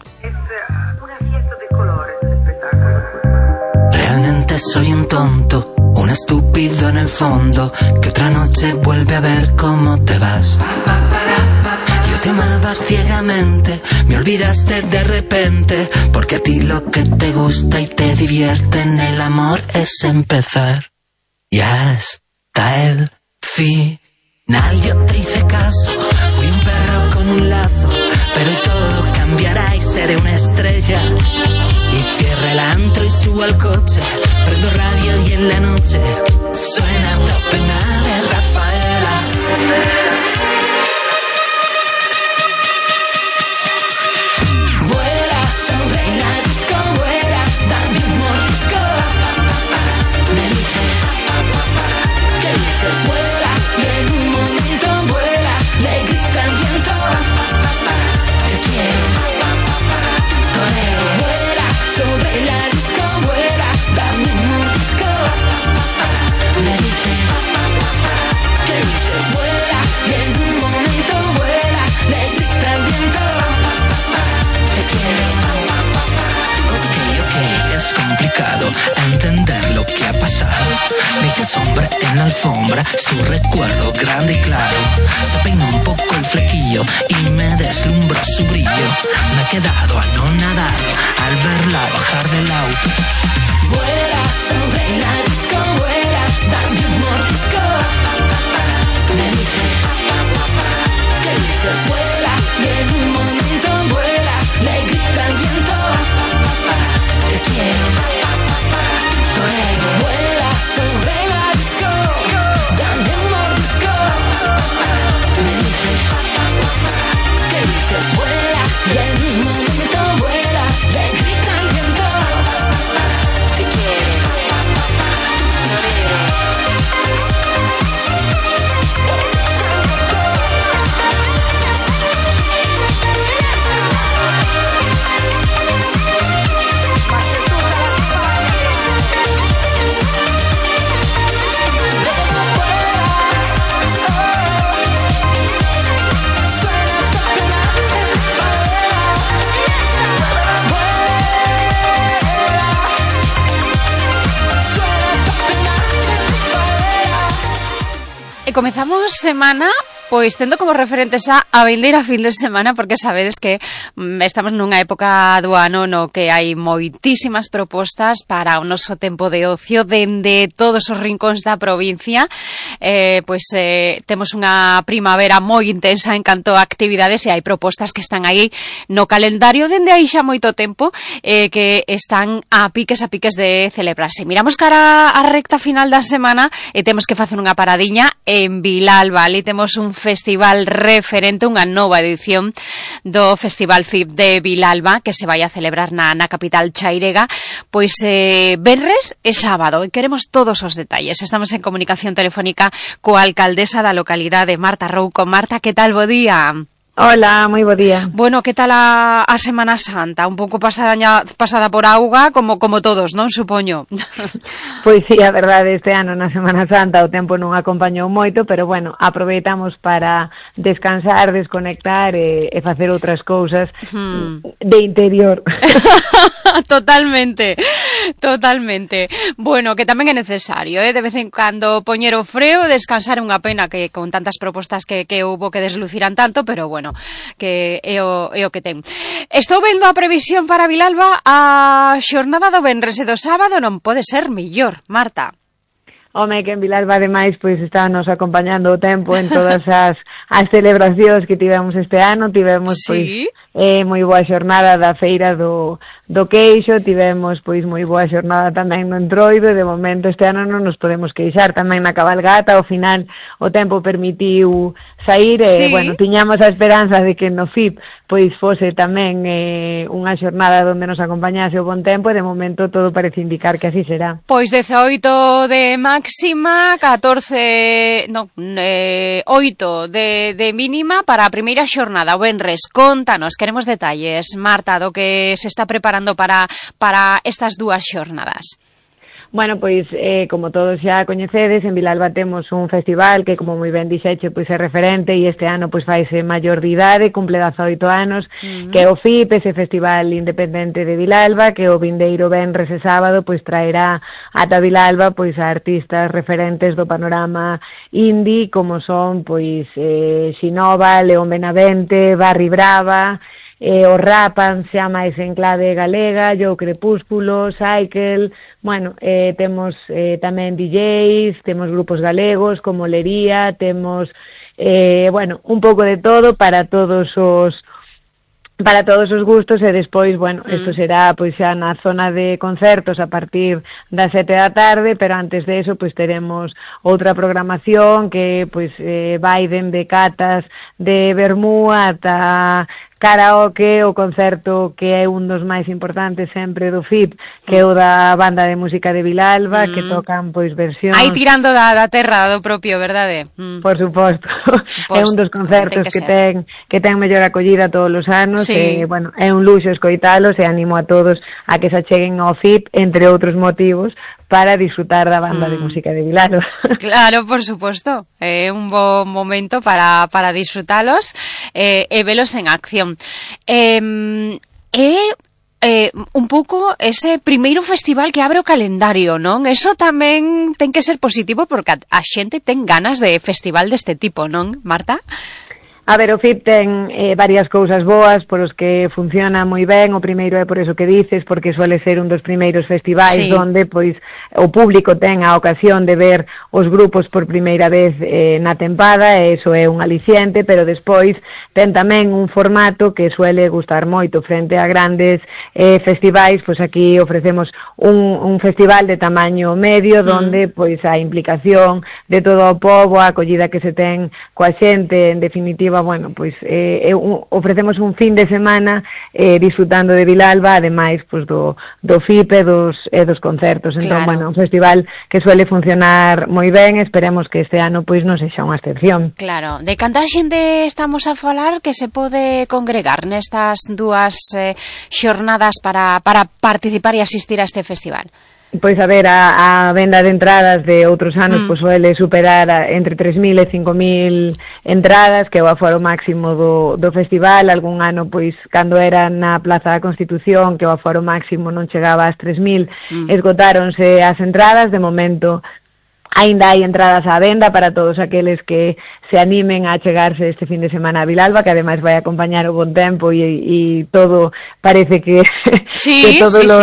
Realmente soy un tonto, un estúpido en el fondo, que otra noche vuelve a ver cómo te vas. Te amabas ciegamente, me olvidaste de repente, porque a ti lo que te gusta y te divierte en el amor es empezar. Y hasta el final yo te hice caso, fui un perro con un lazo, pero hoy todo cambiará y seré una estrella. Y cierra el antro y subo al coche, prendo radio y en la noche suena Top Pena de Rafaela. Vuela y en un momento vuela, le grita el viento, te quiero, torero. Vuela sobre la disco, vuela, dame un mordisco, me dice, ¿qué dices? Vuela y en un momento vuela, le grita el viento, te quiero. Ok, ok, es complicado entender lo que ha pasado. Me hice sombra en la alfombra, su recuerdo grande y claro. Se peinó un poco el flequillo y me deslumbró su brillo. Me he quedado anonadado al verla bajar del auto. Vuela sobre la disco, vuela, dame un mordisco. Me dice, ¿qué dices? Vuela y en un momento vuela, le grita el viento, te quiero, torero. Vuela sobre la disco, dame un mordisco. Me dice, ¿qué dices? Vuela y en un momento vuela, le grita el viento, te quiero, torero. E comezamos semana pois tendo como referentes a a vindeira fin de semana, porque sabedes que mm, estamos nunha época do ano no que hai moitísimas propostas para o noso tempo de ocio dende todos os rincóns da provincia. Eh, pois eh, temos unha primavera moi intensa en canto a actividades e hai propostas que están aí no calendario dende aí xa moito tempo, eh, que están a piques a piques de celebrarse. Miramos cara a recta final da semana e temos que facer unha paradiña en Vilalba. Ali temos un festival referente, unha nova edición do Festival F I B de Vilalba, que se vai a celebrar na, na capital chairega, pois eh, venres e sábado, e queremos todos os detalles. Estamos en comunicación telefónica coa alcaldesa da localidade, Marta Rouco. Marta, que tal, bo día? Hola, moi bo día. Bueno, que tal a, a Semana Santa? Un pouco pasada, pasada por auga, como como todos, non, supoño? Pois sí, a verdade, este ano na Semana Santa o tempo non acompañou moito, pero bueno, aproveitamos para descansar, desconectar e, e facer outras cousas hmm. de interior. Totalmente, totalmente. Bueno, que tamén é necesario, eh, de vez en cando poñer o freo, descansar. Unha pena que con tantas propostas que, que houbo que desluciran tanto, pero bueno, que é o, é o que ten. Estou vendo a previsión para Vilalba, a xornada do venres e do sábado non pode ser mellor, Marta. Home, que en Vilalba, ademais, pois estános acompañando o tempo en todas as, as celebracións que tivemos este ano. Tivemos, sí? pois, eh, moi boa xornada da feira do, do queixo, tivemos, pois, moi boa xornada tamén no Entroido, e de momento este ano non nos podemos queixar. Tamén na cabalgata, ao final, o tempo permitiu sair, e, sí? bueno, tiñamos a esperanza de que no F I B, pois, fose tamén eh, unha xornada onde nos acompañase o bon tempo, e de momento todo parece indicar que así será. Pois dezaoito de máxima, catorce, no, eh, oito de, de mínima para a primeira xornada, o venres. Contanos, queremos detalles, Marta, do que se está preparando para, para estas dúas xornadas. Bueno, pois, eh, como todos xa coñecedes, en Vilalba temos un festival que, como moi ben dixeche, pois é referente, e este ano pois faise maior de idade, cumple dezaoito anos, uh-huh. que é o F I B, ese festival independente de Vilalba, que o vindeiro venres e sábado pois traerá ata Vilalba pois a artistas referentes do panorama indie, como son pois eh, Xinova, León Benavente, Barri Brava, eh, o Rapan, xa máis en clave galega, Yo Crepúsculo, Cycle. Bueno, eh, temos eh, tamén D Js, temos grupos galegos como Lería, temos, eh, bueno, un pouco de todo para todos os para todos os gustos, e despois, bueno, isto mm. será pois xa na zona de concertos a partir das sete da tarde, pero antes de eso pois teremos outra programación que pois eh, vai dende catas de vermú ata karaoke, o concerto que é un dos máis importantes sempre do F I B, que é o da Banda de Música de Vilalba, mm. que tocan pois versións... Aí tirando da, da terra do propio, verdade? Mm. Por suposto. Pois, é un dos concertos que, que ten que ten mellor acollida todos os anos, sí. e, bueno, é un luxo escoitalos, e animo a todos a que se acheguen ao F I B, entre outros motivos, para disfrutar da Banda mm. de Música de Vilalba. Claro, por suposto. É un bo momento para, para disfrutalos eh, e velos en acción. Eh, é eh, un pouco ese primeiro festival que abre o calendario, non? Eso tamén ten que ser positivo, porque a, a xente ten ganas de festival deste tipo, non, Marta? A ver, o F I B ten eh, varias cousas boas por os que funciona moi ben. O primeiro é por eso que dices, porque suele ser un dos primeiros festivais sí. onde pois o público ten a ocasión de ver os grupos por primeira vez eh, na tempada, e iso é un aliciente, pero despois ten tamén un formato que suele gustar moito frente a grandes eh, festivais. Pois aquí ofrecemos un, un festival de tamaño medio, mm. donde pois a implicación de todo o pobo, a acollida que se ten coa xente, en definitiva, bueno, pois eh, un, ofrecemos un fin de semana eh, disfrutando de Vilalba, ademais pois do, do F I B e dos, e dos concertos. Entón, claro. bueno, un festival que suele funcionar moi ben, esperemos que este ano pois non sexa unha excepción. Claro, de canta xente estamos a falar que se pode congregar nestas dúas eh, xornadas para, para participar e asistir a este festival? Pois, a ver, a, a venda de entradas de outros anos mm. pois suele superar a, entre tres mil e cinco mil entradas, que é o aforo máximo do, do festival. Algún ano, pois, cando era na Plaza da Constitución, que o aforo máximo non chegaba ás tres mil, mm. esgotáronse as entradas. De momento, aínda hai entradas á venda para todos aqueles que se animen a chegarse este fin de semana a Vilalba, que ademais vai acompañar o bon tempo, e, e todo parece que, sí, que todos sí, los... sí.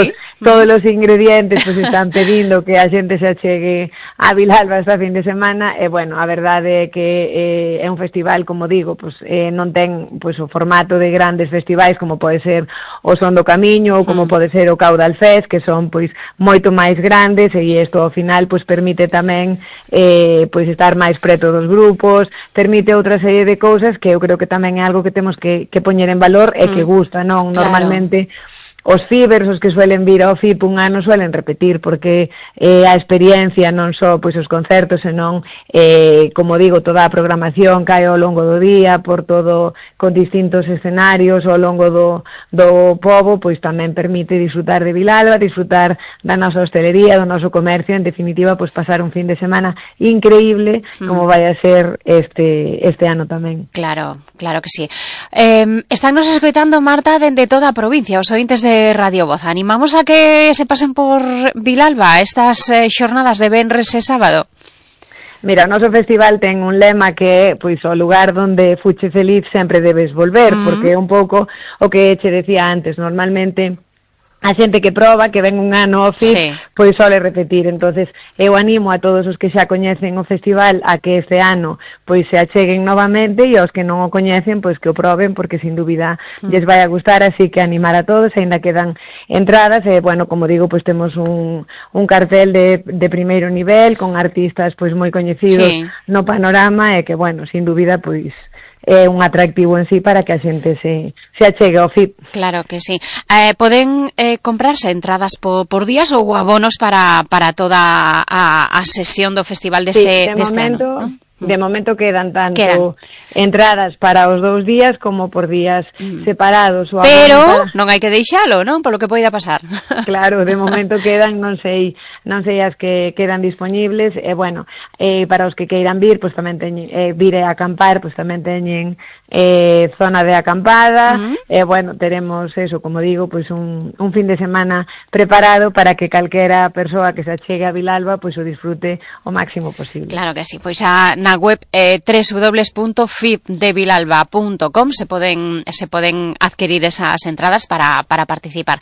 todos os ingredientes pues están pedindo que a xente se achegue a Vilalba esta fin de semana e, bueno, a verdade é que eh, é un festival, como digo, pues, eh, non ten pues, o formato de grandes festivais como pode ser o Son do Camiño ou como pode ser o Caudal Fest, que son pois moito máis grandes e isto ao final pues, permite tamén eh, pues, estar máis preto dos grupos, permite outra serie de cousas que eu creo que tamén é algo que temos que, que poñer en valor e que gusta, non? Claro. Normalmente os fibers, os que suelen vir ao F I P un ano suelen repetir porque eh, a experiencia non só pois os concertos, senón eh, como digo, toda a programación que hai ao longo do día, por todo con distintos escenarios ao longo do, do pobo, pois tamén permite disfrutar de Vilalba, disfrutar da nosa hostelería, do noso comercio, en definitiva, pois pasar un fin de semana increíble como vai a ser este este ano tamén. Claro, claro que sí. Eh, están nos escoitando, Marta, dende toda a provincia, os ointes de Radio Voz. Animamos a que se pasen por Vilalba estas eh, xornadas de venres e sábado. Mira, o noso festival ten un lema que é, pois, o lugar donde fuche feliz sempre debes volver, mm. porque é un pouco o que che decía antes, normalmente a xente que proba, que ven un ano ao F I P, sí. pois sole repetir. Entonces eu animo a todos os que xa coñecen o festival a que este ano pois se acheguen novamente e aos que non o coñecen, pois que o proben, porque sin dúbida mm. lles vai a gustar, así que animar a todos, aínda quedan entradas, e, bueno, como digo, pois temos un, un cartel de, de primeiro nivel, con artistas pois moi coñecidos sí. no panorama, e que, bueno, sin dúbida, pois é un atractivo en sí para que a xente se, se achegue ao F I P. Claro que sí. Eh, poden eh, comprarse entradas por, por días ou abonos para, para toda a, a sesión do festival deste, sí, de deste momento, ano? De momento quedan tanto quedan. entradas para os dous días como por días mm. separados. O Pero para... non hai que deixalo, non? Polo que poida pasar. Claro, de momento quedan, non sei, non sei as que quedan disponibles, e bueno, eh, para os que queiran vir, pois pues, tamén teñen, eh, vir e acampar, pois pues, tamén teñen eh, zona de acampada, mm. e eh, bueno, teremos eso, como digo, pois pues, un, un fin de semana preparado para que calquera persoa que se achegue a Vilalba, pois pues, o disfrute o máximo posible. Claro que sí, pois a na web eh, doble u doble u doble u punto f i p de vilalba punto com se poden se poden adquirir esas entradas para, para participar.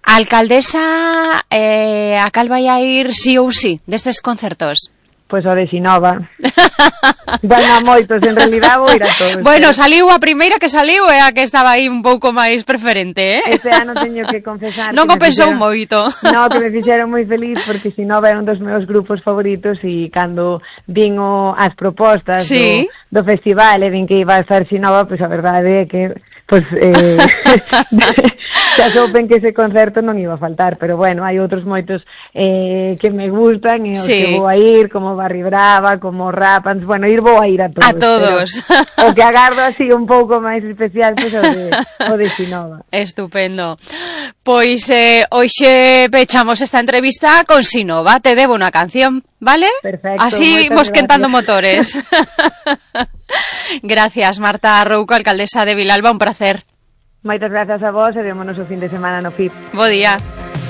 Alcaldesa, eh, a cal vai a ir sí ou sí destes concertos? Pois o de Xinova. Bueno, a moitos, en realidad vou ir a todos. Bueno, saliu a primeira que saliu é a que estaba aí un pouco máis preferente, eh? Este ano teño que confesar non que o pensou fixeron, moito. No, que me fixeron moi feliz porque Xinova é un dos meus grupos favoritos e cando vin o, as propostas sí. do, do festival e vin que iba a estar Xinova, pois a verdade é que pois eh, xa soupen que ese concerto non iba a faltar, pero bueno, hai outros moitos eh, que me gustan e os sí. que vou a ir, como Barry Brava, como Rapans, bueno, ir vou a ir a todos. A todos. O que agardo así un pouco máis especial, pois pues, o de, o de Xinova. Estupendo. Pois eh, hoxe pechamos esta entrevista con Xinova, te debo unha canción, vale? Perfecto. Así imos quentando motores. Gracias, Marta Rouco, alcaldesa de Vilalba, un placer. Moitas gracias a vos e vémonos o fin de semana no F I P. Bo día.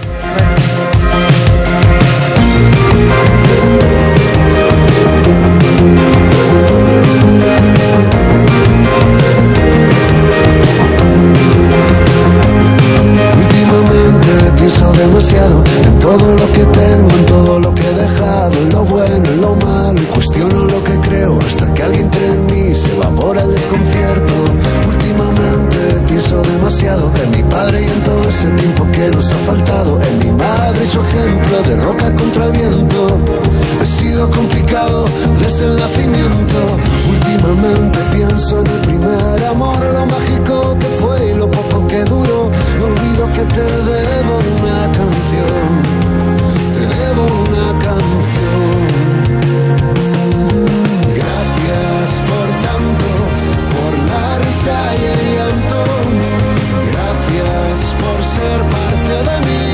Últimamente pienso demasiado en todo lo que tengo, en todo lo que he dejado, en lo bueno, en lo malo, y cuestiono lo que creo hasta que alguien entre en mí se evapora el desconcierto. Últimamente pienso demasiado en mi padre y en todo ese tiempo que nos ha faltado, en mi madre y su ejemplo de roca contra el viento. He sido complicado desde el nacimiento. Últimamente pienso en el primer amor, lo mágico que fue y lo poco que duró. No olvido que te debo una canción, te debo una canción. Gracias por tanto, por la risa y el llanto. Gracias por ser parte de mí.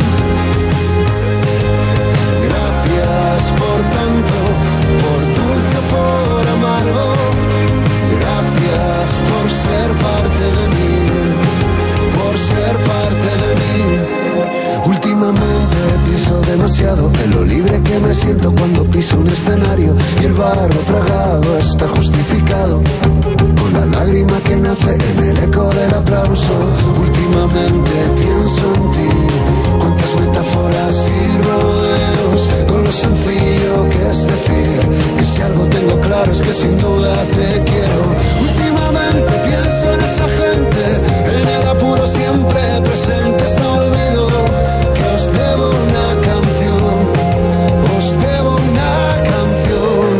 Gracias por tanto, por dulce o por amargo. Gracias por ser parte de mí, por ser parte de mí. Últimamente pienso demasiado en lo libre que me siento cuando piso un escenario y el barro tragado está justificado con la lágrima que nace en el eco del aplauso. Últimamente pienso en ti. cuántas metáforas y rodeos con lo sencillo que es decir que si algo tengo claro es que sin duda te quiero. Últimamente pienso en esa gente, en el apuro siempre presentes, no olvido que os debo una canción, os debo una canción.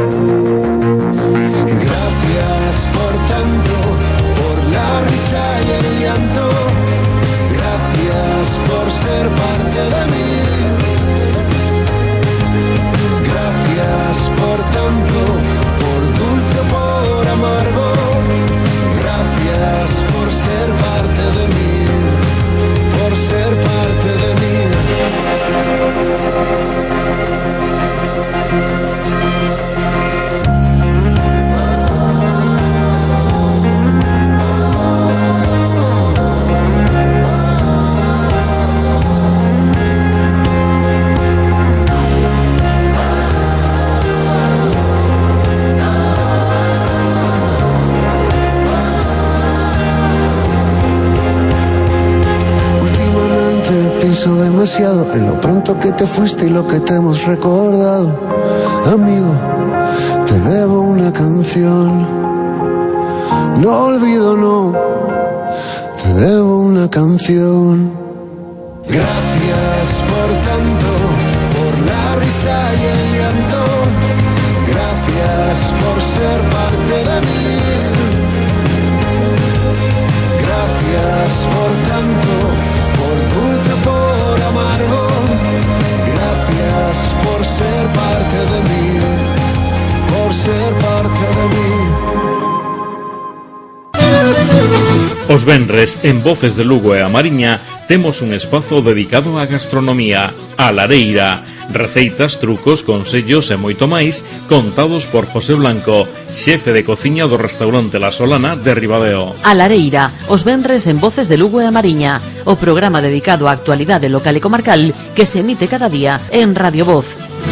Gracias por tanto, por la risa y el llanto, gracias por ser parte de mí, gracias por tanto, por dulce o por amargo, gracias por ser parte de mí, por ser parte de mí. Pienso demasiado en lo pronto que te fuiste y lo que te hemos recordado. Amigo, te debo una canción. No olvido, no, te debo una canción. Gracias por tanto, por la risa y el llanto, gracias por ser parte de mí, gracias por tanto, por dulce, por amargo, gracias por ser parte de mí, por ser parte de mí. Os venres, en Voces de Lugo e a Mariña, temos un espazo dedicado á gastronomía, a Lareira. Receitas, trucos, consellos e moito máis contados por José Blanco, xefe de cociña do restaurante La Solana de Ribadeo. A Lareira, os venres en Voces de Lugo e a Mariña, o programa dedicado á actualidade local e comarcal que se emite cada día en Radio Voz.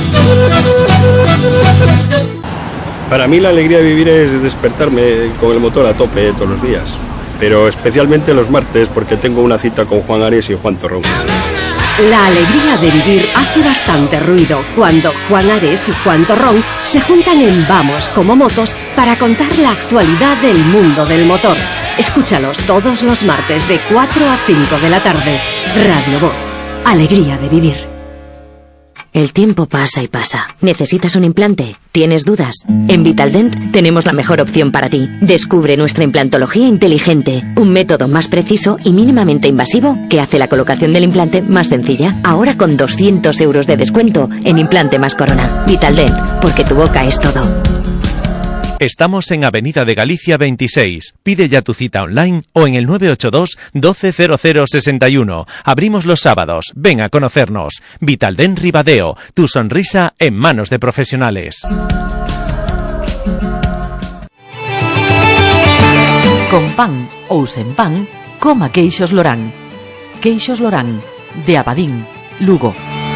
Para mí la alegría de vivir es despertarme con el motor a tope todos los días, pero especialmente los martes porque tengo una cita con Juan Ares y Juan Torrón. La alegría de vivir hace bastante ruido cuando Juan Ares y Juan Torrón se juntan en Vamos como Motos para contar la actualidad del mundo del motor. Escúchalos todos los martes de cuatro a cinco de la tarde. Radio Voz. Alegría de vivir. El tiempo pasa y pasa. ¿Necesitas un implante? ¿Tienes dudas? En Vitaldent tenemos la mejor opción para ti. Descubre nuestra implantología inteligente, un método más preciso y mínimamente invasivo que hace la colocación del implante más sencilla. Ahora con doscientos euros de descuento en implante más corona. Vitaldent, porque tu boca es todo. Estamos en Avenida de Galicia veintiséis. Pide ya tu cita online o en el nueve ocho dos, doce cero cero sesenta y uno. Abrimos los sábados. Ven a conocernos. Vitaldent Ribadeo. Tu sonrisa en manos de profesionales. Con pan ou sen pan, coma queixos Lorán. Queixos Lorán, de Abadín, Lugo.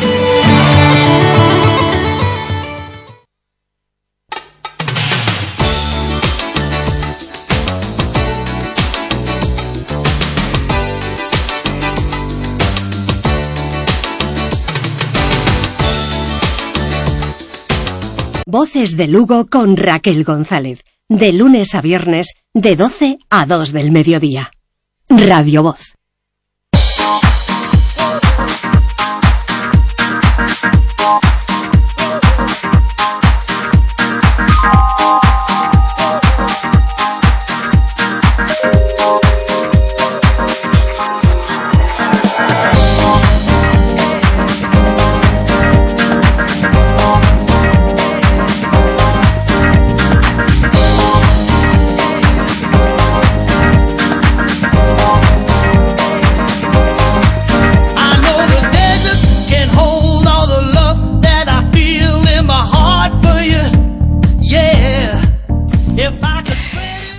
Voces de Lugo con Raquel González, de lunes a viernes, de doce a dos del mediodía. Radio Voz.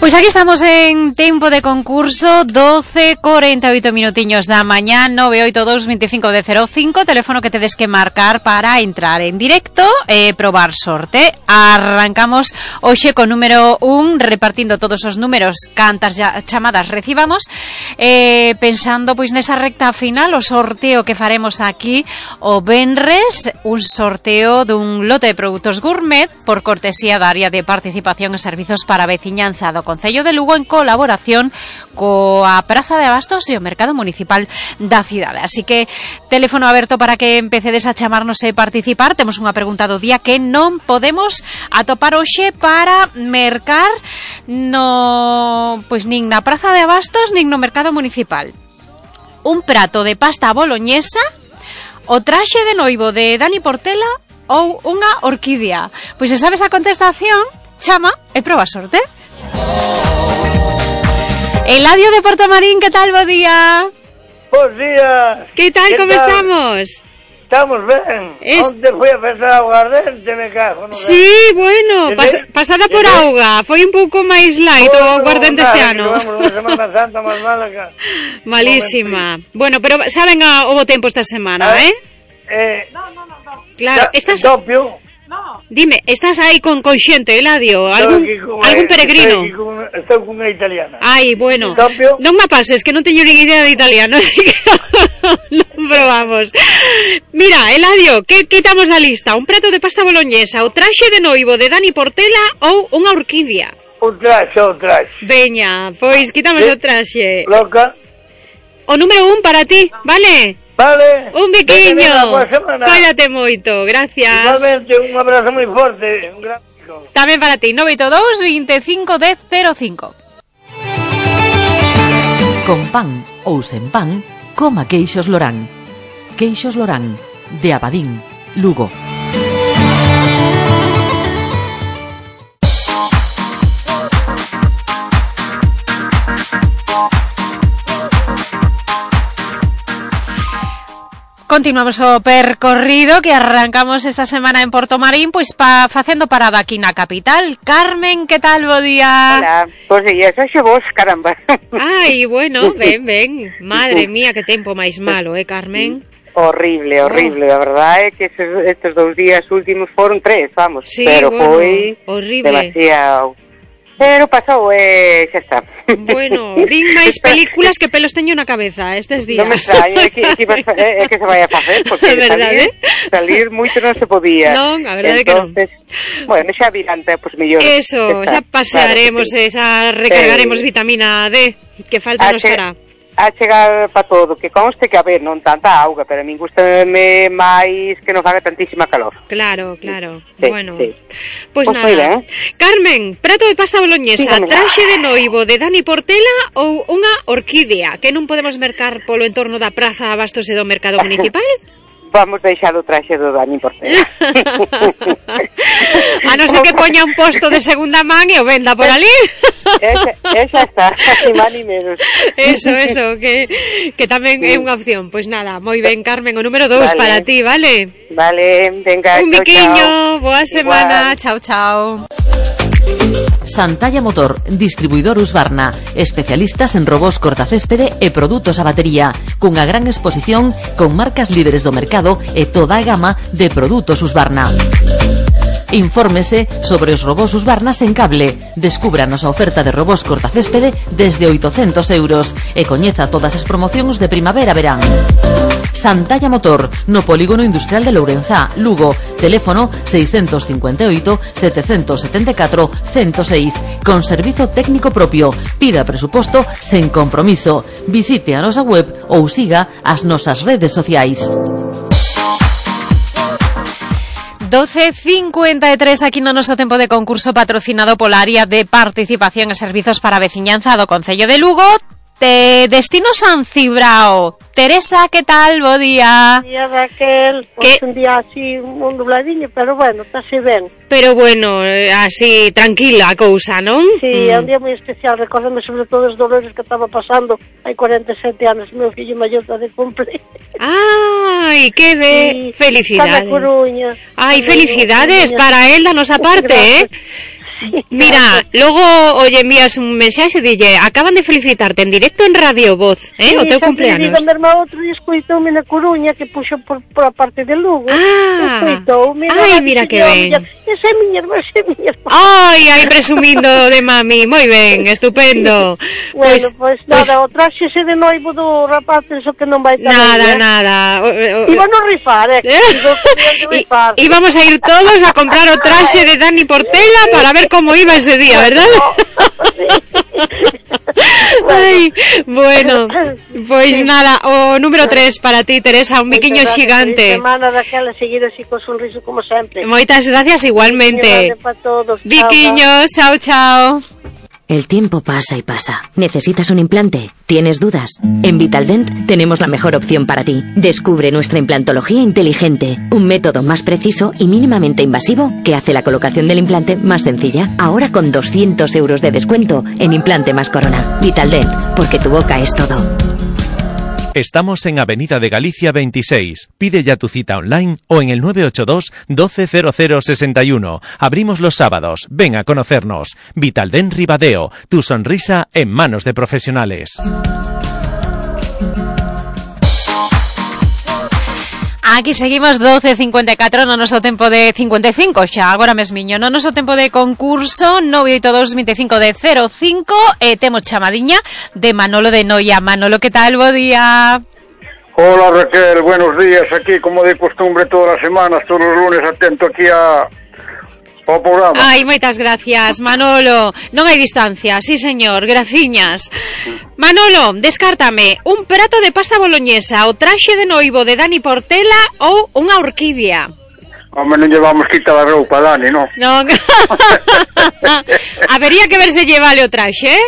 Pois aquí estamos en tempo de concurso, doce cuarenta y ocho minutiños da mañá, nove oito dous veinticinco de cero cinco, teléfono que tedes que marcar para entrar en directo e eh, probar sorte. Arrancamos hoxe con número un, repartindo todos os números cantas ya, chamadas recibamos, eh, pensando pois nesa recta final, o sorteo que faremos aquí o venres, un sorteo dun lote de produtos gourmet por cortesía da área de participación e servizos para a veciñanza do Concello de Lugo en colaboración coa Praza de Abastos e o Mercado Municipal da cidade. Así que teléfono aberto para que empecedes a chamarnos e participar. Temos unha pregunta do día que non podemos atopar hoxe para mercar no, pois nin na Praza de Abastos nin no Mercado Municipal. Un prato de pasta boloñesa, o traxe de noivo de Dani Portela ou unha orquídea. Pois se sabes a contestación, chama e proba sorte. Eladio de Portomarín, ¿qué tal? Buen día. Buenos días. ¿Qué tal? ¿Qué ¿Cómo tal? estamos? Estamos bien. Es... Onde fui a pasar aguardente, me cago. No sí, sé. bueno, pas pasada por auga. Foi un pouco máis light o aguardente este ano. Vamos, unha Semana Santa máis mala que... Malísima. Bueno, pero saben a, o bo tempo esta semana, eh? Eh... No, no, no. no. Claro, ya, estás... Dopio. No. Dime, estás aí con, con xente, Eladio? Algún, con, algún peregrino? Estou, estou con unha italiana. Ai, bueno. Dopio. Non me pases, que non teño nin idea de italiano, así que non probamos. Mira, Eladio, que quitamos da lista? Un prato de pasta boloñesa, o traxe de noivo de Dani Portela ou unha orquídea? O traxe, o traxe. Veña, pois quitamos ¿Sí? o traxe. Loca. O número un para ti, vale? Vale. Un biquiño. Cuídate moito, gracias. Igualmente, un abrazo moi forte. Un gran bico. Tamén para ti, nove oito dous veinticinco de cero cinco. Con pan ou sen pan, coma queixos Lorán. Queixos Lorán, de Abadín, Lugo. Continuamos o percorrido que arrancamos esta semana en Portomarín, pois pa, facendo parada aquí na capital. Carmen, que tal, bo día? Hola, pois días, hoxe vos, caramba. Ai, bueno, ben, ben. Madre mía, que tempo máis malo, eh, Carmen? Horrible, horrible, oh. A verdade é que estes, estes dous días últimos foron tres, vamos, sí, pero bueno, foi horrible. Demasiado. Pero pasou e eh, xa está. Bueno, vin máis películas que pelos teño na cabeza estes días. Non me extraño, é que, é que, é que se vai a facer, porque verdade, salir, salir moito non se podía. Non, a verdade Entonces, que non. Bueno, xa virán tempos mellores. Eso, xa pasearemos, claro, sí. Xa recargaremos eh, vitamina D, que falta nos fará. A chegar para todo, que conste que a ver, non tanta auga, pero a min gustame máis que non faga tantísima calor. Claro, claro, sí, bueno. Sí. Pois pues nada, Carmen, prato de pasta boloñesa, sí, traxe de noivo de Dani Portela ou unha orquídea, que non podemos mercar polo entorno da Praza Abastos e do Mercado Municipal? Vamos deixar o traxe do Dani Portela. A non ser que poña un posto de segunda man e o venda por ali. Esa, esa está, ni máis ni menos. Eso, eso, que, que tamén sí. É unha opción. Pois nada, moi ben, Carmen, o número dous vale. Para ti, vale? Vale, venga, un biquiño, boa semana, igual. Chao, chao. Santalla Motor, distribuidor Husqvarna, especialistas en robós cortacéspede e produtos a batería, cunha gran exposición con marcas líderes do mercado e toda a gama de produtos Husqvarna. Infórmese sobre os robós Husqvarna sen cable. Descubra a nosa oferta de robós cortacéspede desde oitocentos euros e coñeza todas as promocións de primavera-verán. Santalla Motor, no Polígono Industrial de Lourenzá, Lugo. Teléfono seiscentos cincuenta e oito, setecentos setenta e catro, cento seis. Con servizo técnico propio. Pida presuposto sen compromiso. Visite a nosa web ou siga as nosas redes sociais. doce cincuenta e tres aquí no noso tempo de concurso patrocinado pola área de participación e servizos para a veciñanza do Concello de Lugo. Te destino San Cibrao. Teresa, que tal? Bo día. Bo día, Raquel. Pois un día así, un nubladinho, pero bueno, estáse ben. Pero bueno, así, tranquila a cousa, non? Sí, é mm. un día moi especial. Recórdame sobre todo os dolores que estaba pasando hai cuarenta e sete anos. Meu fillo maior está de cumple. Ai, que ben. Sí, felicidades. Está na Coruña. Ai, felicidades para él da nosa parte, eh? Mira, logo oye envías un mensaxe e dille, acaban de felicitarte en directo en Radio Voz, eh, sí, o teu cumpleanos. Sí, meu irmão outro día escoitoume na Coruña, que puxo por, por a parte de Lugo. Ah, escoitoume. ai, mira que ben. Esa é miña irmã, esa é miña irmá. Ai, ai, presumindo de mami, moi ben, estupendo. Bueno, Pois, pois pois, nada, o traxe ese de noivo do rapaz, penso que non vai estar nada, aí, eh? nada. O, o, Iba no rifar, eh, que digo que de rifar. Y vamos a ir todos a comprar o traxe de Dani Portela para ver cómo iba ese día, ¿verdad? Ay, bueno, pois nada, o número tres para ti, Teresa, un biquiño xigante. Semana daquela seguida así co sorriso como sempre. Moitas gracias igualmente. Biquiños, chao, chao. El tiempo pasa y pasa. ¿Necesitas un implante? ¿Tienes dudas? En Vitaldent tenemos la mejor opción para ti. Descubre nuestra implantología inteligente, un método más preciso y mínimamente invasivo que hace la colocación del implante más sencilla. Ahora con doscientos euros de descuento en implante más corona. Vitaldent, porque tu boca es todo. Estamos en Avenida de Galicia veintiséis. Pide ya tu cita online o en el nueve ocho dos, doce cero cero sesenta y uno. Abrimos los sábados. Ven a conocernos. Vitaldent Ribadeo. Tu sonrisa en manos de profesionales. Aquí seguimos doce cincuenta e catro no noso tempo de cincuenta e cinco, xa agora mesmiño no noso tempo de concurso nove oito dos, vinte e cinco de cero cinco e temos chamadiña de Manolo de Noia. Manolo, que tal? Bo día. Hola Raquel, buenos días, aquí como de costumbre todas as semanas, todos os lunes atento aquí a ao programa. Ai, moitas gracias, Manolo. Non hai distancia, sí señor, graciñas. Manolo, descártame un prato de pasta boloñesa, o traxe de noivo de Dani Portela ou unha orquídea. Home, non llevamos quita da roupa, Dani, non? Non. Habería que ver se lle vale o traxe, eh?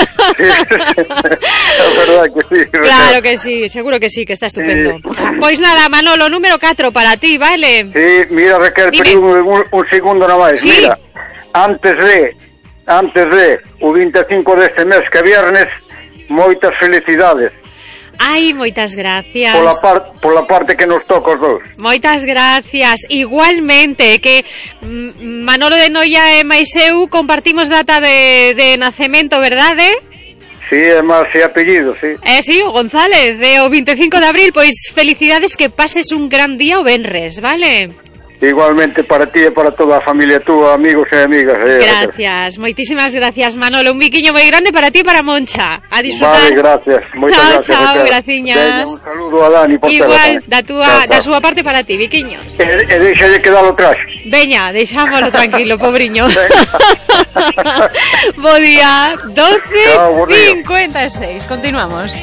É verdade que sí. Claro que sí, seguro que sí, que está estupendo. Sí. Pois nada, Manolo, número catro para ti, vale? Sí, mira, Raquel, pero un, un, un segundo nada máis. ¿Sí? Mira, antes de, antes de o vinte e cinco deste mes, que viernes, moitas felicidades. Ai, moitas gracias. Pola, par, pola parte que nos toca os dous. Moitas gracias. Igualmente, que mm, Manolo de Noia e máis eu compartimos data de, de nacemento, verdade? Sí, é máis e apellido, sí. Eh, sí, o González, de o vinte e cinco de abril. Pois felicidades, que pases un gran día o venres, vale? Igualmente para ti e para toda a familia túa, amigos e amigas. Eh, gracias, moitísimas gracias, Manolo. Un biquiño moi grande para ti e para Moncha. A disfrutar. Vale, gracias. Moitas chao, gracias. Chao, chao, Raquel. graciñas. Un saludo a Dani Portela. Igual, da túa, chao, da chao. súa parte para ti, biquiños. E, e deixalle quedar o traxe. Veña, deixámoslo tranquilo, pobriño. Bo día, doce cincuenta e seis. Continuamos.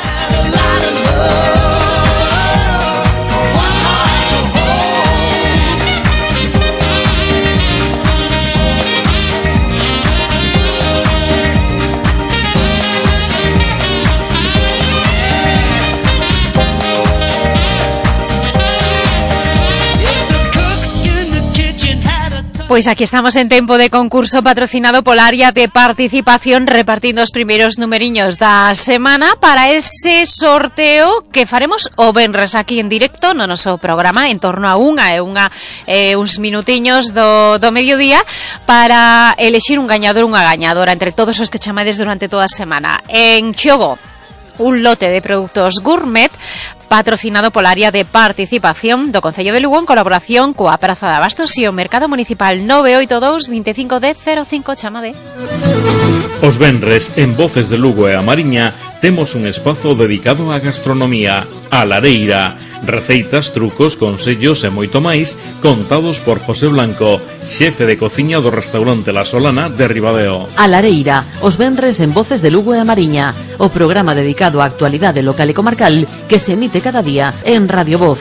Pois aquí estamos en tempo de concurso patrocinado pola área de participación, repartindo os primeiros numeriños da semana para ese sorteo que faremos o venres aquí en directo no noso programa en torno a unha e unha eh, uns minutiños do, do mediodía para elexir un gañador, unha gañadora entre todos os que chamades durante toda a semana. En xogo un lote de produtos gourmet patrocinado pola área de participación do Concello de Lugo en colaboración coa Praza de Abastos e o Mercado Municipal. Nove oito dos, vinte e cinco de cero cinco, chamade. Os venres en Voces de Lugo e a Mariña temos un espazo dedicado á gastronomía, a lareira, receitas, trucos, consellos e moito máis contados por José Blanco, xefe de cociña do restaurante La Solana de Ribadeo. A lareira, os venres en Voces de Lugo e a Mariña, o programa dedicado á actualidade local e comarcal que se emite cada día en Radio Voz.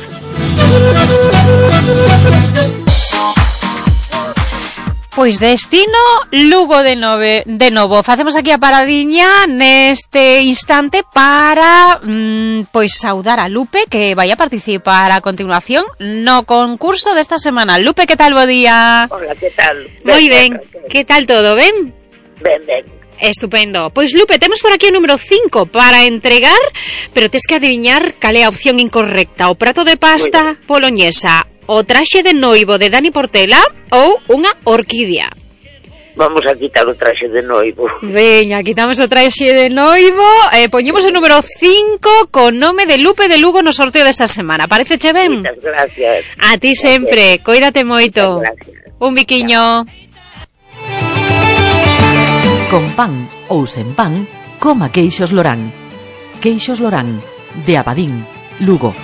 Pois destino Lugo de nove, de novo. Facemos aquí a paradiña neste instante para mmm, pois saudar a Lupe, que vai a participar a continuación no concurso desta semana. Lupe, que tal, bo día? Hola, que tal? Moi ben, que tal todo, ben? Ben, ben. Estupendo. Pois Lupe, temos por aquí o número cinco para entregar, pero tes que adiviñar cal é a opción incorrecta. O prato de pasta boloñesa, o traxe de noivo de Dani Portela ou unha orquídea. vamos a quitar o traxe de noivo. Veña, quitamos o traxe de noivo, eh, poñemos o número cinco con nome de Lupe de Lugo no sorteo desta semana. Parece che ben? Moitas gracias. A ti sempre, coídate moito. Un biquiño. Con pan ou sen pan, coma queixos Lorán. Queixos Lorán, de Abadín, Lugo.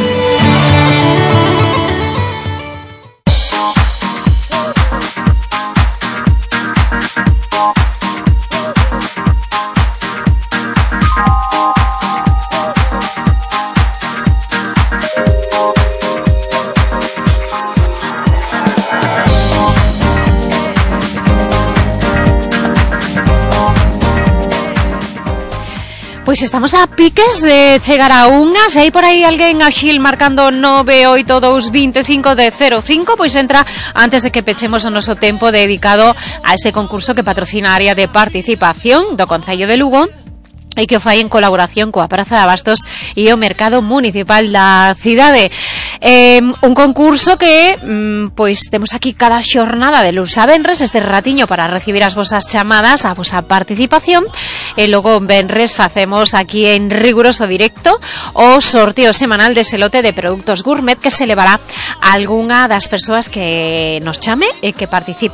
Pois estamos a piques de chegar a unha. Se hai por aí alguén a Xil marcando nove oito dous veinticinco de cero cinco, pois entra antes de que pechemos o noso tempo dedicado a este concurso que patrocina a área de participación do Concello de Lugo e que o fai en colaboración coa Praza de Abastos e o Mercado Municipal da cidade. Eh, un concurso que mm, pois temos aquí cada xornada de luns a venres, este ratiño para recibir as vosas chamadas, a vosa participación, e logo venres facemos aquí en riguroso directo o sorteo semanal dese lote de produtos gourmet que se levará a algunha das persoas que nos chame e que participe